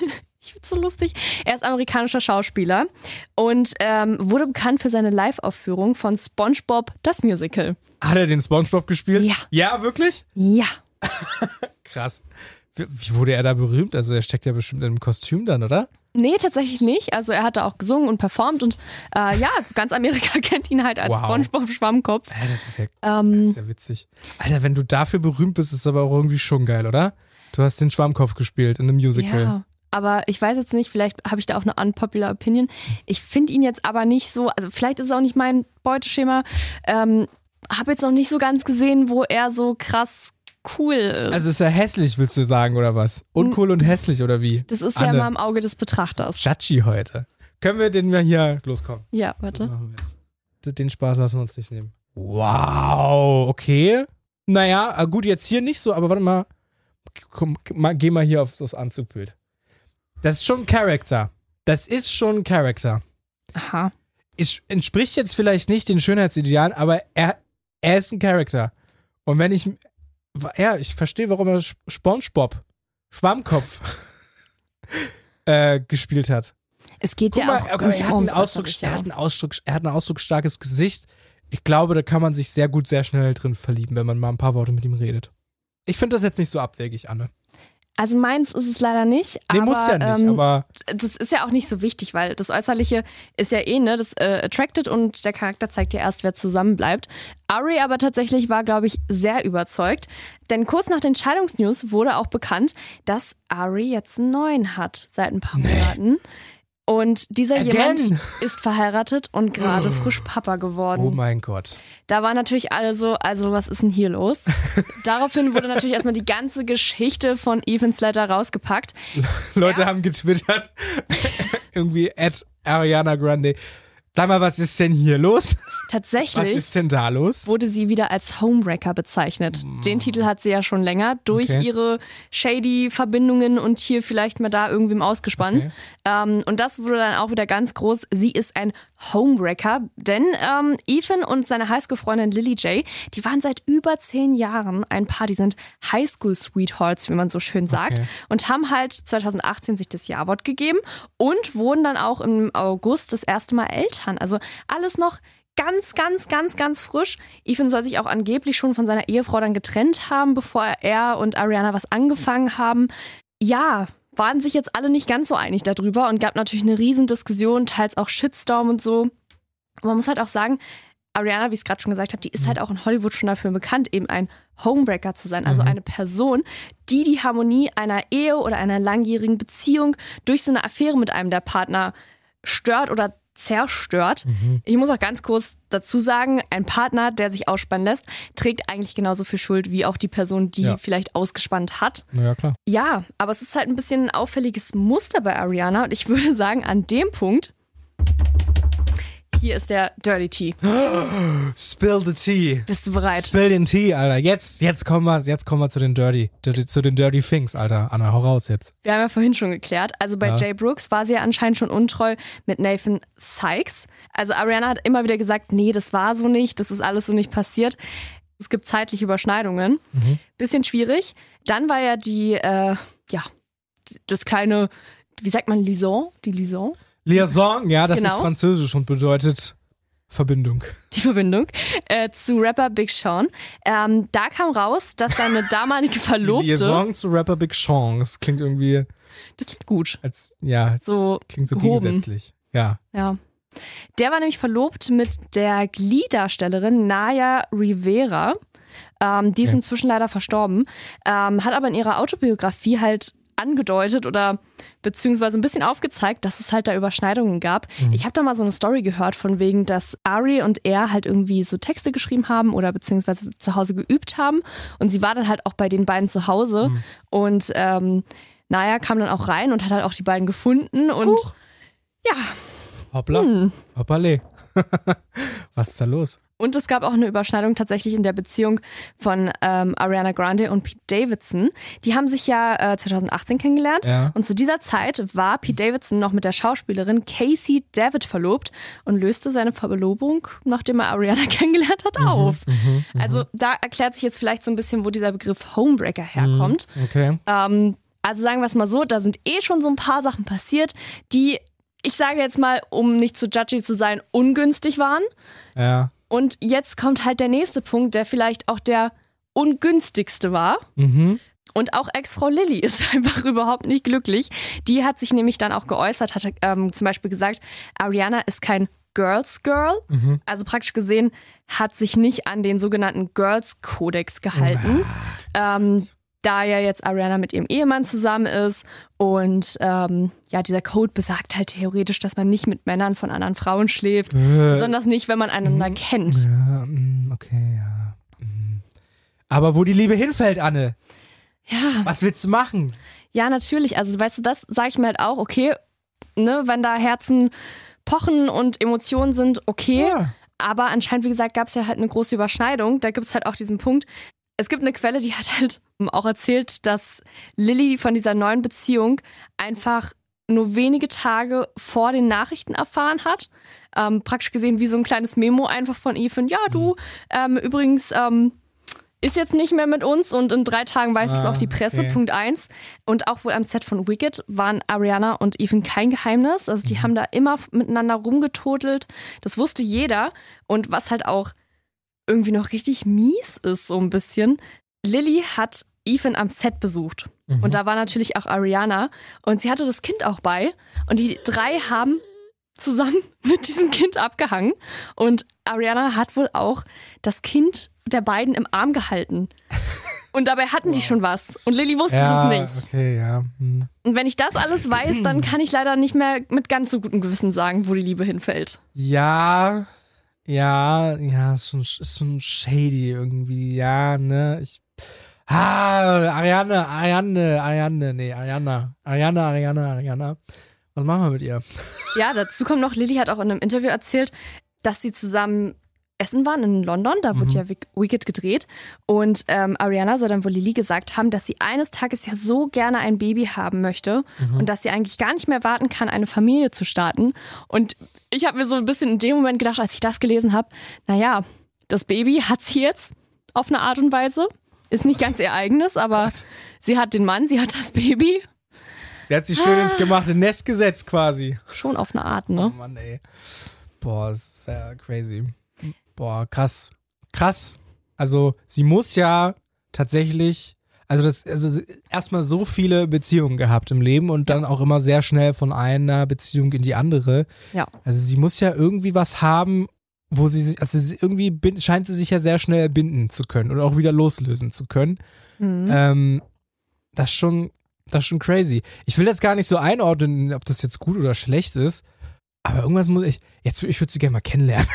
Ich find's so lustig. Er ist amerikanischer Schauspieler und ähm, wurde bekannt für seine Live-Aufführung von SpongeBob, das Musical. Hat er den SpongeBob gespielt? Ja. Ja, wirklich? Ja. Krass. Wie, wie wurde er da berühmt? Also er steckt ja bestimmt in einem Kostüm dann, oder? Nee, tatsächlich nicht. Also er hat da auch gesungen und performt und äh, ja, ganz Amerika kennt ihn halt als Wow. SpongeBob Schwammkopf. Ja, das ist ja, Ähm, das ist ja witzig. Alter, wenn du dafür berühmt bist, ist es aber auch irgendwie schon geil, oder? Du hast den Schwammkopf gespielt in einem Musical. Ja, aber ich weiß jetzt nicht, vielleicht habe ich da auch eine unpopular Opinion. Ich finde ihn jetzt aber nicht so, also vielleicht ist es auch nicht mein Beuteschema. Ähm, habe jetzt noch nicht so ganz gesehen, wo er so krass cool ist. Also ist er hässlich, willst du sagen, oder was? Uncool und hässlich, oder wie? Das ist ja Anne. immer im Auge des Betrachters. Chachi heute. Können wir den mal hier loskommen? Ja, Was warte. machen wir jetzt? Den Spaß lassen wir uns nicht nehmen. Wow, okay. Naja, gut, jetzt hier nicht so, aber warte mal. Komm, mal geh mal hier auf das Anzugbild. Das ist schon ein Charakter. Das ist schon ein Charakter. Aha. Es entspricht jetzt vielleicht nicht den Schönheitsidealen, aber er, er ist ein Charakter. Und wenn ich, ja, ich verstehe, warum er SpongeBob, Schwammkopf, äh, gespielt hat. Es geht Guck ja mal, auch aber nicht er, hat ums einen Ausdruck, Äußerliche. er, hat einen Ausdruck, er hat ein ausdrucksstarkes Gesicht. Ich glaube, da kann man sich sehr gut, sehr schnell drin verlieben, wenn man mal ein paar Worte mit ihm redet. Ich finde das jetzt nicht so abwegig, Anne. Also meins ist es leider nicht. Nee, aber, muss ja nicht, ähm, aber das ist ja auch nicht so wichtig, weil das Äußerliche ist ja eh, ne, das äh, attracted und der Charakter zeigt ja erst, wer zusammenbleibt. Ari aber tatsächlich war, glaube ich, sehr überzeugt, denn kurz nach den Scheidungsnews wurde auch bekannt, dass Ari jetzt einen neuen hat seit ein paar Monaten. Und dieser Again? jemand ist verheiratet und gerade frisch Papa geworden. oh mein Gott. Da waren natürlich alle so, also was ist denn hier los? Daraufhin wurde natürlich erstmal die ganze Geschichte von Ethan Slater rausgepackt. Leute Ja. haben getwittert, irgendwie at Ariana Grande. Sag mal, was ist denn hier los? Was Tatsächlich ist denn da los? wurde sie wieder als Homewrecker bezeichnet. Den Titel hat sie ja schon länger durch Okay. ihre shady Verbindungen und hier vielleicht mal da irgendwem ausgespannt. Okay. Ähm, und das wurde dann auch wieder ganz groß. Sie ist ein Homewrecker, denn ähm, Ethan und seine Highschool-Freundin Lily J, die waren seit über zehn Jahren ein Paar. Die sind Highschool-Sweethearts, wie man so schön sagt, Okay. und haben halt zwanzig achtzehn sich das Ja-Wort gegeben und wurden dann auch im August das erste Mal Eltern. Also alles noch ganz, ganz, ganz, ganz frisch. Ethan soll sich auch angeblich schon von seiner Ehefrau dann getrennt haben, bevor er und Ariana was angefangen haben. Ja, waren sich jetzt alle nicht ganz so einig darüber und gab natürlich eine riesen Diskussion, teils auch Shitstorm und so. Und man muss halt auch sagen, Ariana, wie ich es gerade schon gesagt habe, die ist halt auch in Hollywood schon dafür bekannt, eben ein Homebreaker zu sein. Also eine Person, die die Harmonie einer Ehe oder einer langjährigen Beziehung durch so eine Affäre mit einem der Partner stört oder zerstört. Ich muss auch ganz kurz dazu sagen, ein Partner, der sich ausspannen lässt, trägt eigentlich genauso viel Schuld wie auch die Person, die Ja. vielleicht ausgespannt hat. Na ja, klar. Ja, aber es ist halt ein bisschen ein auffälliges Muster bei Ariana und ich würde sagen, an dem Punkt, hier ist der Dirty Tea. Spill the tea. Bist du bereit? Spill den Tee, Alter. Jetzt, jetzt kommen wir, jetzt kommen wir zu den Dirty, dirty zu den Dirty Things, Alter. Anna, hau raus jetzt. Wir haben ja vorhin schon geklärt. Also bei Ja. Jay Brooks war sie ja anscheinend schon untreu mit Nathan Sykes. Also Ariana hat immer wieder gesagt, nee, das war so nicht, das ist alles so nicht passiert. Es gibt zeitliche Überschneidungen. Mhm. Bisschen schwierig. Dann war ja die, äh, ja, das kleine, wie sagt man, Liaison? Die Liaison? Liaison, ja, das Genau. ist französisch und bedeutet Verbindung. Die Verbindung, äh, zu Rapper Big Sean. Ähm, da kam raus, dass seine damalige Die Verlobte, Liaison zu Rapper Big Sean. Das klingt irgendwie das klingt gut, als, ja, so klingt so gehoben. gegensätzlich. Ja. Ja. Der war nämlich verlobt mit der Glee-Darstellerin Naya Rivera. Ähm, die ist Ja. inzwischen leider verstorben, ähm, hat aber in ihrer Autobiografie halt angedeutet oder beziehungsweise ein bisschen aufgezeigt, dass es halt da Überschneidungen gab. Ich habe da mal so eine Story gehört von wegen, dass Ari und er halt irgendwie so Texte geschrieben haben oder beziehungsweise zu Hause geübt haben und sie war dann halt auch bei den beiden zu Hause und ähm, Naya kam dann auch rein und hat halt auch die beiden gefunden und Huch. ja, Hoppla. Hm. Hoppale. Was ist da los? Und es gab auch eine Überschneidung tatsächlich in der Beziehung von ähm, Ariana Grande und Pete Davidson. Die haben sich ja äh, zwanzig achtzehn kennengelernt. Ja. Und zu dieser Zeit war Pete Davidson noch mit der Schauspielerin Casey David verlobt und löste seine Verlobung, nachdem er Ariana kennengelernt hat, auf. Also da erklärt sich jetzt vielleicht so ein bisschen, wo dieser Begriff Homebreaker herkommt. Okay. Ähm, Also sagen wir es mal so, da sind eh schon so ein paar Sachen passiert, die, ich sage jetzt mal, um nicht zu judgy zu sein, ungünstig waren. Ja. Und jetzt kommt halt der nächste Punkt, der vielleicht auch der ungünstigste war. Mhm. Und auch Ex-Frau Lilly ist einfach überhaupt nicht glücklich. Die hat sich nämlich dann auch geäußert, hat ähm, zum Beispiel gesagt, Ariana ist kein Girls Girl. Mhm. Also praktisch gesehen hat sich nicht an den sogenannten Girls-Kodex gehalten. ähm, da ja jetzt Ariana mit ihrem Ehemann zusammen ist. Und ähm, ja, dieser Code besagt halt theoretisch, dass man nicht mit Männern von anderen Frauen schläft. Äh. Besonders nicht, wenn man einander mhm. kennt. Ja, okay, ja. Aber wo die Liebe hinfällt, Anne. Ja. Was willst du machen? Ja, natürlich. Also, weißt du, das sage ich mir halt auch, okay, ne, wenn da Herzen pochen und Emotionen sind, okay. Ja. Aber anscheinend, wie gesagt, gab es ja halt eine große Überschneidung. Da gibt es halt auch diesen Punkt. Es gibt eine Quelle, die hat halt auch erzählt, dass Lilly von dieser neuen Beziehung einfach nur wenige Tage vor den Nachrichten erfahren hat. Ähm, praktisch gesehen wie so ein kleines Memo einfach von Ethan. Ja, du, ähm, übrigens, ähm, ist jetzt nicht mehr mit uns und in drei Tagen weiß ah, es auch die Presse, okay. Punkt eins. Und auch wohl am Set von Wicked waren Ariana und Ethan kein Geheimnis. Also die mhm. haben da immer miteinander rumgetotelt. Das wusste jeder. Und was halt auch irgendwie noch richtig mies ist, so ein bisschen. Lilly hat Ethan am Set besucht. Mhm. Und da war natürlich auch Ariana. Und sie hatte das Kind auch bei. Und die drei haben zusammen mit diesem Kind abgehangen. Und Ariana hat wohl auch das Kind der beiden im Arm gehalten. Und dabei hatten wow. die schon was. Und Lilly wusste ja, es nicht. Okay, ja. Hm. Und wenn ich das alles weiß, dann kann ich leider nicht mehr mit ganz so gutem Gewissen sagen, wo die Liebe hinfällt. Ja, ja, ja, ist schon, ist schon shady irgendwie, ja, ne, ich, ah, Ariane, Ariane, Ariane, nee, Ariana, Ariana, Ariana, Ariana, was machen wir mit ihr? Ja, dazu kommt noch, Lilly hat auch in einem Interview erzählt, dass sie zusammen essen waren in London, da wurde mhm. ja Wicked gedreht und ähm, Ariana soll dann wohl Lilly gesagt haben, dass sie eines Tages ja so gerne ein Baby haben möchte mhm. und dass sie eigentlich gar nicht mehr warten kann, eine Familie zu starten. Und ich habe mir so ein bisschen in dem Moment gedacht, als ich das gelesen habe, naja, das Baby hat sie jetzt auf eine Art und Weise, ist nicht ganz ihr eigenes, aber Was? sie hat den Mann, sie hat das Baby. Sie hat sich schön ah. ins gemachte Nest gesetzt quasi. Schon auf eine Art, ne? Oh Mann, ey. Boah, das ist ja crazy. Boah, krass. Krass. Also, sie muss ja tatsächlich, also das, also erstmal so viele Beziehungen gehabt im Leben und dann ja. auch immer sehr schnell von einer Beziehung in die andere. Ja. Also sie muss ja irgendwie was haben, wo sie, also sie irgendwie bind, scheint sie sich ja sehr schnell binden zu können und auch wieder loslösen zu können. Mhm. Ähm, das ist schon, das ist schon crazy. Ich will jetzt gar nicht so einordnen, ob das jetzt gut oder schlecht ist, aber irgendwas muss ich, jetzt, ich würde sie gerne mal kennenlernen.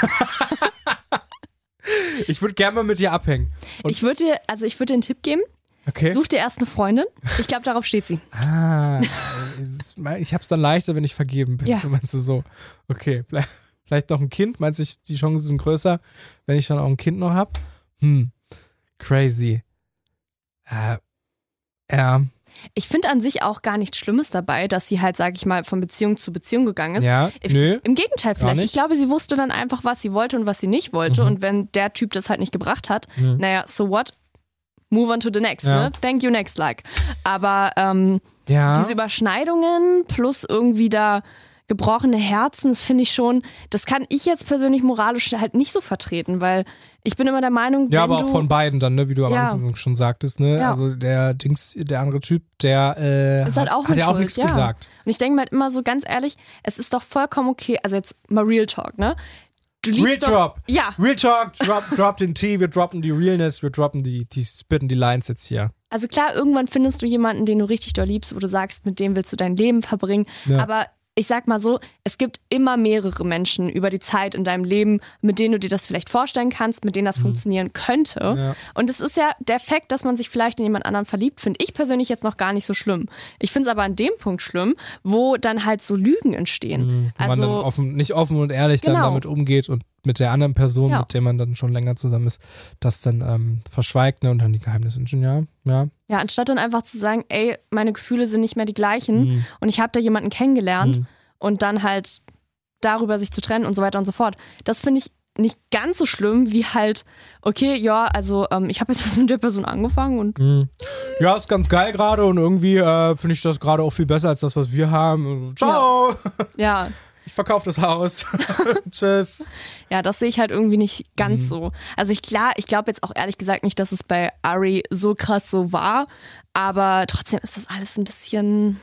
Ich würde gerne mal mit dir abhängen. Und ich würde dir, also ich würde dir einen Tipp geben. Okay. Such dir erst eine Freundin. Ich glaube, darauf steht sie. Ah, ich hab's dann leichter, wenn ich vergeben bin. Ja. Meinst du so? Okay, vielleicht noch ein Kind? Meinst du, die Chancen sind größer, wenn ich dann auch ein Kind noch hab? Hm, crazy. Äh, ja. Ich finde an sich auch gar nichts Schlimmes dabei, dass sie halt, sag ich mal, von Beziehung zu Beziehung gegangen ist. Ja, nö, Im Gegenteil vielleicht. Ich glaube, sie wusste dann einfach, was sie wollte und was sie nicht wollte. Mhm. Und wenn der Typ das halt nicht gebracht hat, mhm. naja, so what? Move on to the next, ja. ne? Thank you, next like. Aber ähm, ja. diese Überschneidungen plus irgendwie da gebrochene Herzen, das finde ich schon, das kann ich jetzt persönlich moralisch halt nicht so vertreten, weil ich bin immer der Meinung, ja, wenn aber du, auch von beiden dann, ne, wie du am ja. Anfang schon sagtest, ne, ja. also der Dings, der andere Typ, der äh, ist halt auch hat ja auch Schuld, nichts ja. gesagt. Und ich denke mir halt immer so ganz ehrlich, es ist doch vollkommen okay, also jetzt mal Real Talk, ne? Du liebst Real doch, Drop. Ja. Real Talk, drop, drop den Tee, wir droppen die Realness, wir droppen die, die spitten die Lines jetzt hier. Also klar, irgendwann findest du jemanden, den du richtig doll liebst, wo du sagst, mit dem willst du dein Leben verbringen, ja. aber ich sag mal so, es gibt immer mehrere Menschen über die Zeit in deinem Leben, mit denen du dir das vielleicht vorstellen kannst, mit denen das mhm. funktionieren könnte. Ja. Und es ist ja der Fakt, dass man sich vielleicht in jemand anderen verliebt, finde ich persönlich jetzt noch gar nicht so schlimm. Ich finde es aber an dem Punkt schlimm, wo dann halt so Lügen entstehen. Mhm. Wo also, man dann offen, nicht offen und ehrlich genau. dann damit umgeht und mit der anderen Person, ja. mit der man dann schon länger zusammen ist, das dann ähm, verschweigt, ne, und dann die Geheimnisse wünschen, ja, ja. Ja, anstatt dann einfach zu sagen, ey, meine Gefühle sind nicht mehr die gleichen Mhm. und ich habe da jemanden kennengelernt, Mhm. und dann halt darüber sich zu trennen und so weiter und so fort. Das finde ich nicht ganz so schlimm wie halt, okay, ja, also ähm, ich habe jetzt was mit der Person angefangen und Mhm. Ja, ist ganz geil gerade und irgendwie äh, finde ich das gerade auch viel besser als das, was wir haben. Ciao! ja, Ich verkaufe das Haus. Tschüss. ja, das sehe ich halt irgendwie nicht ganz so. Also ich klar, ich glaube jetzt auch ehrlich gesagt nicht, dass es bei Ari so krass so war, aber trotzdem ist das alles ein bisschen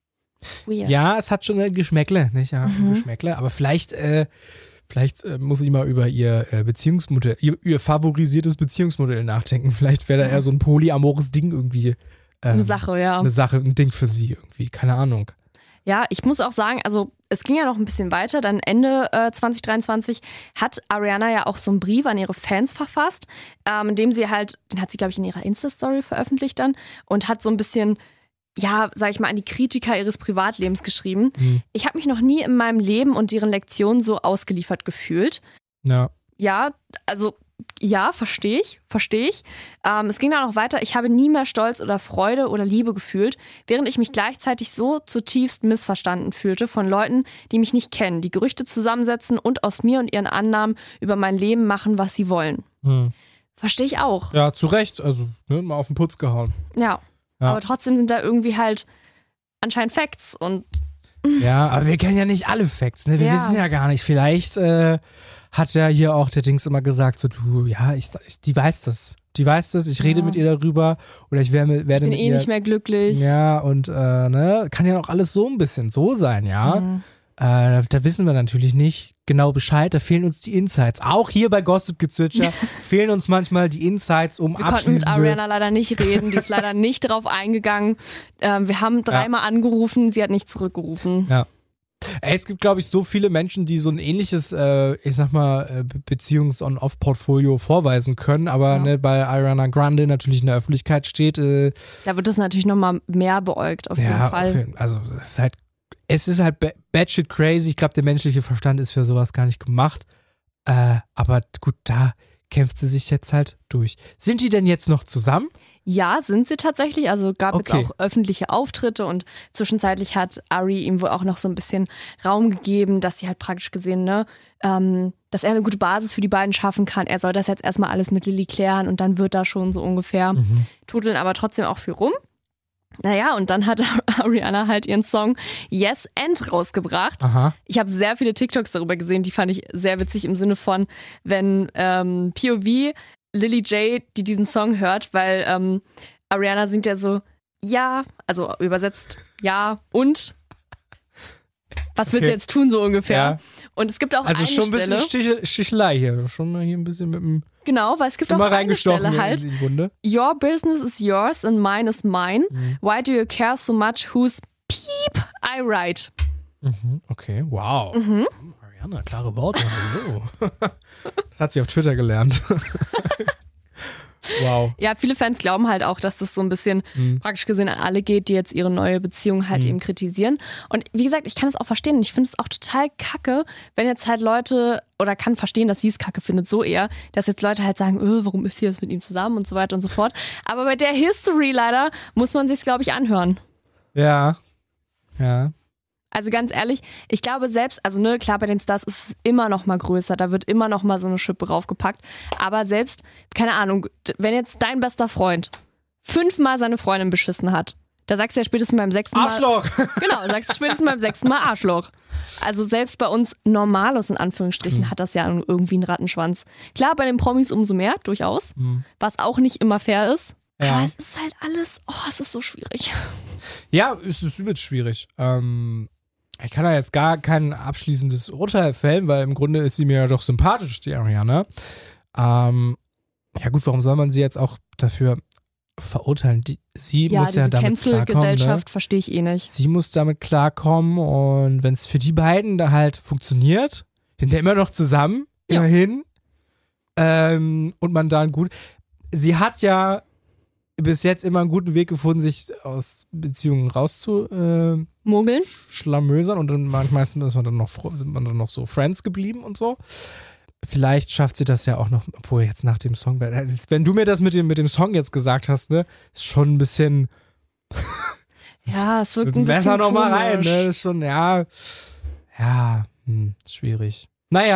weird. Ja, es hat schon ein Geschmäckle, nicht? Ja, ein Mhm. Geschmäckle. Aber vielleicht, äh, vielleicht äh, muss ich mal über ihr äh, Beziehungsmodell, ihr, ihr favorisiertes Beziehungsmodell nachdenken. Vielleicht wäre da eher so ein polyamores Ding irgendwie. Ähm, Eine Sache, ja. Eine Sache, ein Ding für sie irgendwie. Keine Ahnung. Ja, ich muss auch sagen, also es ging ja noch ein bisschen weiter. Dann Ende äh, zwanzig dreiundzwanzig hat Ariana ja auch so einen Brief an ihre Fans verfasst, ähm, in dem sie halt, den hat sie, glaube ich, in ihrer Insta-Story veröffentlicht dann und hat so ein bisschen, ja, sag ich mal, an die Kritiker ihres Privatlebens geschrieben. Mhm. Ich habe mich noch nie in meinem Leben und deren Lektionen so ausgeliefert gefühlt. Ja. Ja, also ja, verstehe ich, verstehe ich. Ähm, es ging dann auch weiter. Ich habe nie mehr Stolz oder Freude oder Liebe gefühlt, während ich mich gleichzeitig so zutiefst missverstanden fühlte von Leuten, die mich nicht kennen, die Gerüchte zusammensetzen und aus mir und ihren Annahmen über mein Leben machen, was sie wollen. Hm. Verstehe ich auch. Ja, zu Recht. Also, ne, mal auf den Putz gehauen. Ja. Ja. Aber trotzdem sind da irgendwie halt anscheinend Facts und Ja, aber wir kennen ja nicht alle Facts, ne? Wir Ja. wissen ja gar nicht. Vielleicht äh, hat ja hier auch der Dings immer gesagt, so du, ja, ich, ich die weiß das. Die weiß das, ich rede Ja. mit ihr darüber oder ich werde, ich werde bin mit eh ihr. nicht mehr glücklich. Ja, und äh, ne, kann ja auch alles so ein bisschen so sein, ja. Mhm. Äh, da wissen wir natürlich nicht genau Bescheid, da fehlen uns die Insights. Auch hier bei Gossip-Gezwitscher fehlen uns manchmal die Insights, um Wir konnten mit abschließende... Ariana leider nicht reden, die ist leider nicht drauf eingegangen. Ähm, wir haben dreimal angerufen, sie hat nicht zurückgerufen. Ja. Ey, es gibt, glaube ich, so viele Menschen, die so ein ähnliches, äh, ich sag mal, äh, Be- Beziehungs-on-Off-Portfolio vorweisen können, aber Ja. ne, weil Ariana Grande natürlich in der Öffentlichkeit steht, äh, Da wird das natürlich nochmal mehr beäugt, auf jeden ja, Fall. auf jeden- also es ist halt, es ist halt ba- batshit crazy. Ich glaube, der menschliche Verstand ist für sowas gar nicht gemacht. Äh, aber gut, da kämpft sie sich jetzt halt durch. Sind die denn jetzt noch zusammen? Ja, sind sie tatsächlich. Also gab Okay. jetzt auch öffentliche Auftritte und zwischenzeitlich hat Ari ihm wohl auch noch so ein bisschen Raum gegeben, dass sie halt praktisch gesehen, ne, ähm, dass er eine gute Basis für die beiden schaffen kann. Er soll das jetzt erstmal alles mit Lilly klären und dann wird da schon so ungefähr. Mhm. Tudeln aber trotzdem auch viel rum. Naja, und dann hat Ariana halt ihren Song Yes and rausgebracht. Aha. Ich habe sehr viele TikToks darüber gesehen, die fand ich sehr witzig im Sinne von, wenn ähm, P O V Lily J, die diesen Song hört, weil ähm, Ariana singt ja so, ja, also übersetzt, ja, und was willst du Okay. jetzt tun, so ungefähr. Ja. Und es gibt auch Also eine schon ein bisschen Stelle, Stichel, Stichelei hier. Schon mal hier ein bisschen mit dem genau, weil es gibt schon auch mal eine reingestochen Stelle hier halt, in die Wunde. Your business is yours and mine is mine. Mhm. Why do you care so much whose peep I write? Mhm, okay, wow. Mhm. Ariana, klare Worte. Hallo. Das hat sie auf Twitter gelernt. Wow. Ja, viele Fans glauben halt auch, dass das so ein bisschen Mhm. praktisch gesehen an alle geht, die jetzt ihre neue Beziehung halt Mhm. eben kritisieren. Und wie gesagt, ich kann es auch verstehen. Und ich finde es auch total kacke, wenn jetzt halt Leute, oder kann verstehen, dass sie es kacke findet, so eher, dass jetzt Leute halt sagen, öh, warum ist sie jetzt mit ihm zusammen und so weiter und so fort. Aber bei der History leider muss man sich's, glaube ich, anhören. Ja. Ja. Also ganz ehrlich, ich glaube selbst, also ne, klar, bei den Stars ist es immer noch mal größer, da wird immer noch mal so eine Schippe raufgepackt. Aber selbst, keine Ahnung, d- wenn jetzt dein bester Freund fünfmal seine Freundin beschissen hat, da sagst du ja spätestens beim sechsten Mal... Arschloch! Genau, sagst du spätestens beim sechsten Mal Arschloch. Also selbst bei uns Normalos in Anführungsstrichen Hm. hat das ja irgendwie einen Rattenschwanz. Klar, bei den Promis umso mehr, durchaus, Hm. was auch nicht immer fair ist. Ja. Aber es ist halt alles, oh, es ist so schwierig. Ja, es ist übelst schwierig. Ähm, ich kann da jetzt gar kein abschließendes Urteil fällen, weil im Grunde ist sie mir ja doch sympathisch, die Ariana. Ähm, ja gut, warum soll man sie jetzt auch dafür verurteilen? Die, sie Ja, muss diese ja damit klarkommen. Cancel-Gesellschaft Ne? verstehe ich eh nicht. Sie muss damit klarkommen und wenn es für die beiden da halt funktioniert, sind ja immer noch zusammen, Ja. immerhin. Ähm, und man da ein gut. Sie hat ja bis jetzt immer einen guten Weg gefunden, sich aus Beziehungen rauszuschlamösern äh, Mogeln? und dann manchmal ist man dann noch fro- sind man dann noch so Friends geblieben und so. Vielleicht schafft sie das ja auch noch, obwohl jetzt nach dem Song, wenn du mir das mit dem, mit dem Song jetzt gesagt hast, ne, ist schon ein bisschen Ja, es wirkt mit ein dem bisschen Messer noch mal rein, komisch. ne, ist schon, ja, ja, hm, schwierig. Naja,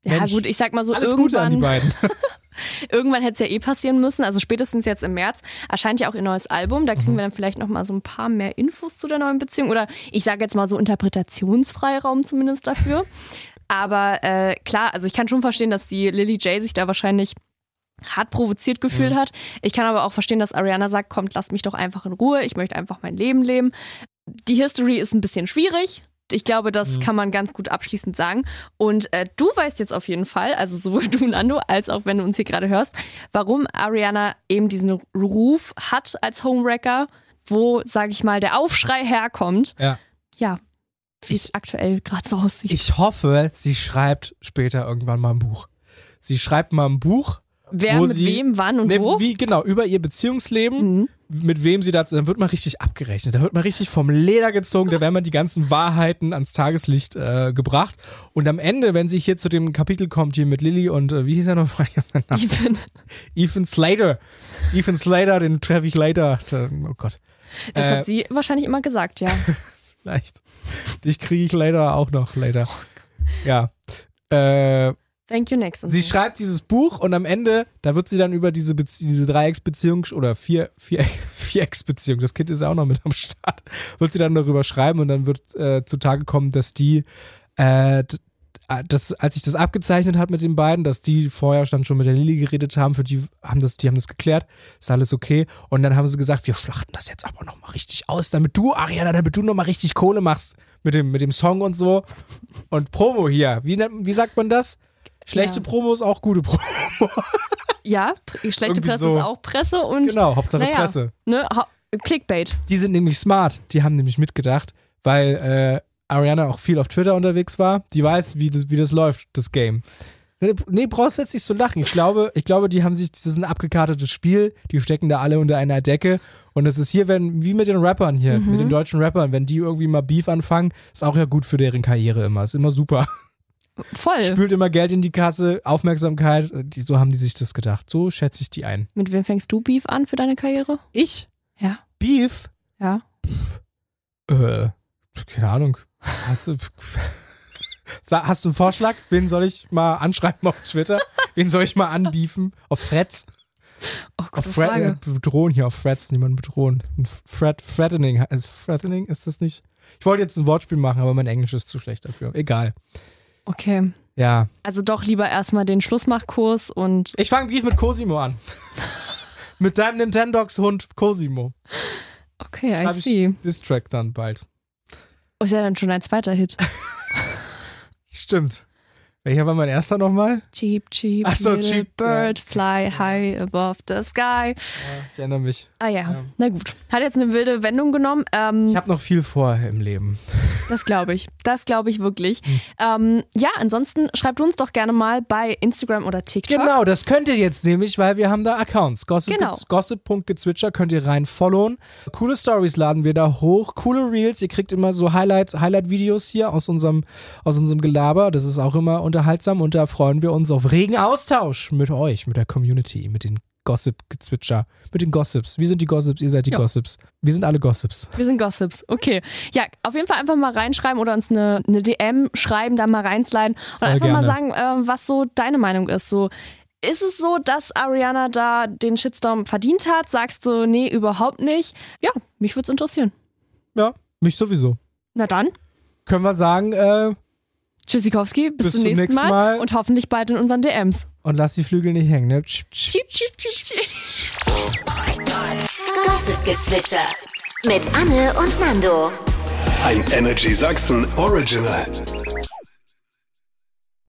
Ja Mensch, gut, ich sag mal so, alles Gute an die irgendwann, beiden. irgendwann hätte es ja eh passieren müssen. Also spätestens jetzt im März erscheint ja auch ihr neues Album. Da kriegen mhm. wir dann vielleicht noch mal so ein paar mehr Infos zu der neuen Beziehung. Oder ich sage jetzt mal so Interpretationsfreiraum zumindest dafür. Aber äh, klar, also ich kann schon verstehen, dass die Lily J sich da wahrscheinlich hart provoziert gefühlt mhm. hat. Ich kann aber auch verstehen, dass Ariana sagt, kommt, lasst mich doch einfach in Ruhe. Ich möchte einfach mein Leben leben. Die History ist ein bisschen schwierig. Ich glaube, das mhm. kann man ganz gut abschließend sagen. Und äh, du weißt jetzt auf jeden Fall, also sowohl du, Nando, als auch wenn du uns hier gerade hörst, warum Ariana eben diesen Ruf hat als Homewrecker, wo, sage ich mal, der Aufschrei herkommt. Ja. Ja, wie es aktuell gerade so aussieht. Ich hoffe, sie schreibt später irgendwann mal ein Buch. Sie schreibt mal ein Buch. Wer mit sie, wem, wann und ne, wo? Wie, genau, über ihr Beziehungsleben, mhm. mit wem sie da, dann wird mal richtig abgerechnet, da wird mal richtig vom Leder gezogen, da werden mal die ganzen Wahrheiten ans Tageslicht äh, gebracht und am Ende, wenn sie hier zu dem Kapitel kommt, hier mit Lily und, äh, wie hieß er noch? Ethan. Ethan Slater. Ethan Slater, den treffe ich later. Oh Gott. Das äh, hat sie wahrscheinlich immer gesagt, ja. Vielleicht. Dich kriege ich later auch noch, later. Ja. Äh, Thank you, next. Sie schreibt dieses Buch und am Ende, da wird sie dann über diese, Bezie- diese Dreiecksbeziehung oder vier, vier, Vierecksbeziehung, das Kind ist ja auch noch mit am Start, wird sie dann darüber schreiben und dann wird äh, zutage kommen, dass die, äh, das, als sich das abgezeichnet hat mit den beiden, dass die vorher dann schon mit der Lily geredet haben, für die haben das, die haben das geklärt, ist alles okay und dann haben sie gesagt, wir schlachten das jetzt aber nochmal richtig aus, damit du, Ariana, damit du nochmal richtig Kohle machst mit dem, mit dem Song und so und Promo hier, wie, wie sagt man das? Schlechte ja. Promo ist auch gute Promo. Ja, schlechte Irgendwie Presse so. Ist auch Presse und. Genau, Hauptsache naja, Presse. Ne, ha- Clickbait. Die sind nämlich smart. Die haben nämlich mitgedacht, weil äh, Ariana auch viel auf Twitter unterwegs war. Die weiß, wie das, wie das läuft, das Game. Nee, brauchst jetzt nicht so lachen. Ich glaube, ich glaube, die haben sich, das ist ein abgekartetes Spiel. Die stecken da alle unter einer Decke. Und es ist hier, wenn, wie mit den Rappern hier, mhm. mit den deutschen Rappern, wenn die irgendwie mal Beef anfangen, ist auch ja gut für deren Karriere immer. Ist immer super. Voll. Spült immer Geld in die Kasse, Aufmerksamkeit. Die, so haben die sich das gedacht. So schätze ich die ein. Mit wem fängst du Beef an für deine Karriere? Ich? Ja. Beef? Ja. Pff, äh, keine Ahnung. Hast du, hast du einen Vorschlag? Wen soll ich mal anschreiben auf Twitter? Wen soll ich mal anbeefen? Auf Threads? Oh, auf Thread, äh, bedrohen hier auf Threads, niemanden bedrohen. Thread, threatening, ist threatening, ist das nicht? Ich wollte jetzt ein Wortspiel machen, aber mein Englisch ist zu schlecht dafür. Egal. Okay. Ja. Also doch lieber erstmal den Schlussmachkurs und... Ich fange Beef mit Cosimo an. Mit deinem Nintendogs-Hund Cosimo. Okay, I see. Distrack dann bald. Oh, ist ja dann schon ein zweiter Hit. Stimmt. Welcher war mein erster nochmal? Cheap, cheap, Ach so, little cheap, bird, ja. fly high above the sky. Ja, ich erinnere mich. Ah ja. ja, na gut. Hat jetzt eine wilde Wendung genommen. Ähm, ich habe noch viel vor im Leben. Das glaube ich. Das glaube ich wirklich. Hm. Ähm, ja, ansonsten schreibt uns doch gerne mal bei Instagram oder TikTok. Genau, das könnt ihr jetzt nämlich, weil wir haben da Accounts. Gossip, genau. Gossip Punkt gezwitscher könnt ihr rein followen. Coole Stories laden wir da hoch. Coole Reels. Ihr kriegt immer so Highlight, Highlight-Videos hier aus unserem, aus unserem Gelaber. Das ist auch immer unterhaltsam und da freuen wir uns auf regen Austausch mit euch, mit der Community, mit den Gossip-Gezwitscher, mit den Gossips. Wir sind die Gossips, ihr seid die jo. Gossips. Wir sind alle Gossips. Wir sind Gossips, okay. Ja, auf jeden Fall einfach mal reinschreiben oder uns eine, eine D M schreiben, da mal reinsliden und Voll einfach gerne. mal sagen, äh, was so deine Meinung ist. So, ist es so, dass Ariana da den Shitstorm verdient hat? Sagst du, nee, überhaupt nicht? Ja, mich würde es interessieren. Ja, mich sowieso. Na dann. Können wir sagen, äh, Tschüssikowski, bis, bis zum nächsten, nächsten Mal. Mal und hoffentlich bald in unseren D Ms. Und lass die Flügel nicht hängen, ne? Chip, chip, chip, chip. Gossip-Gezwitscher mit Anne und Nando. Ein Energy Sachsen Original.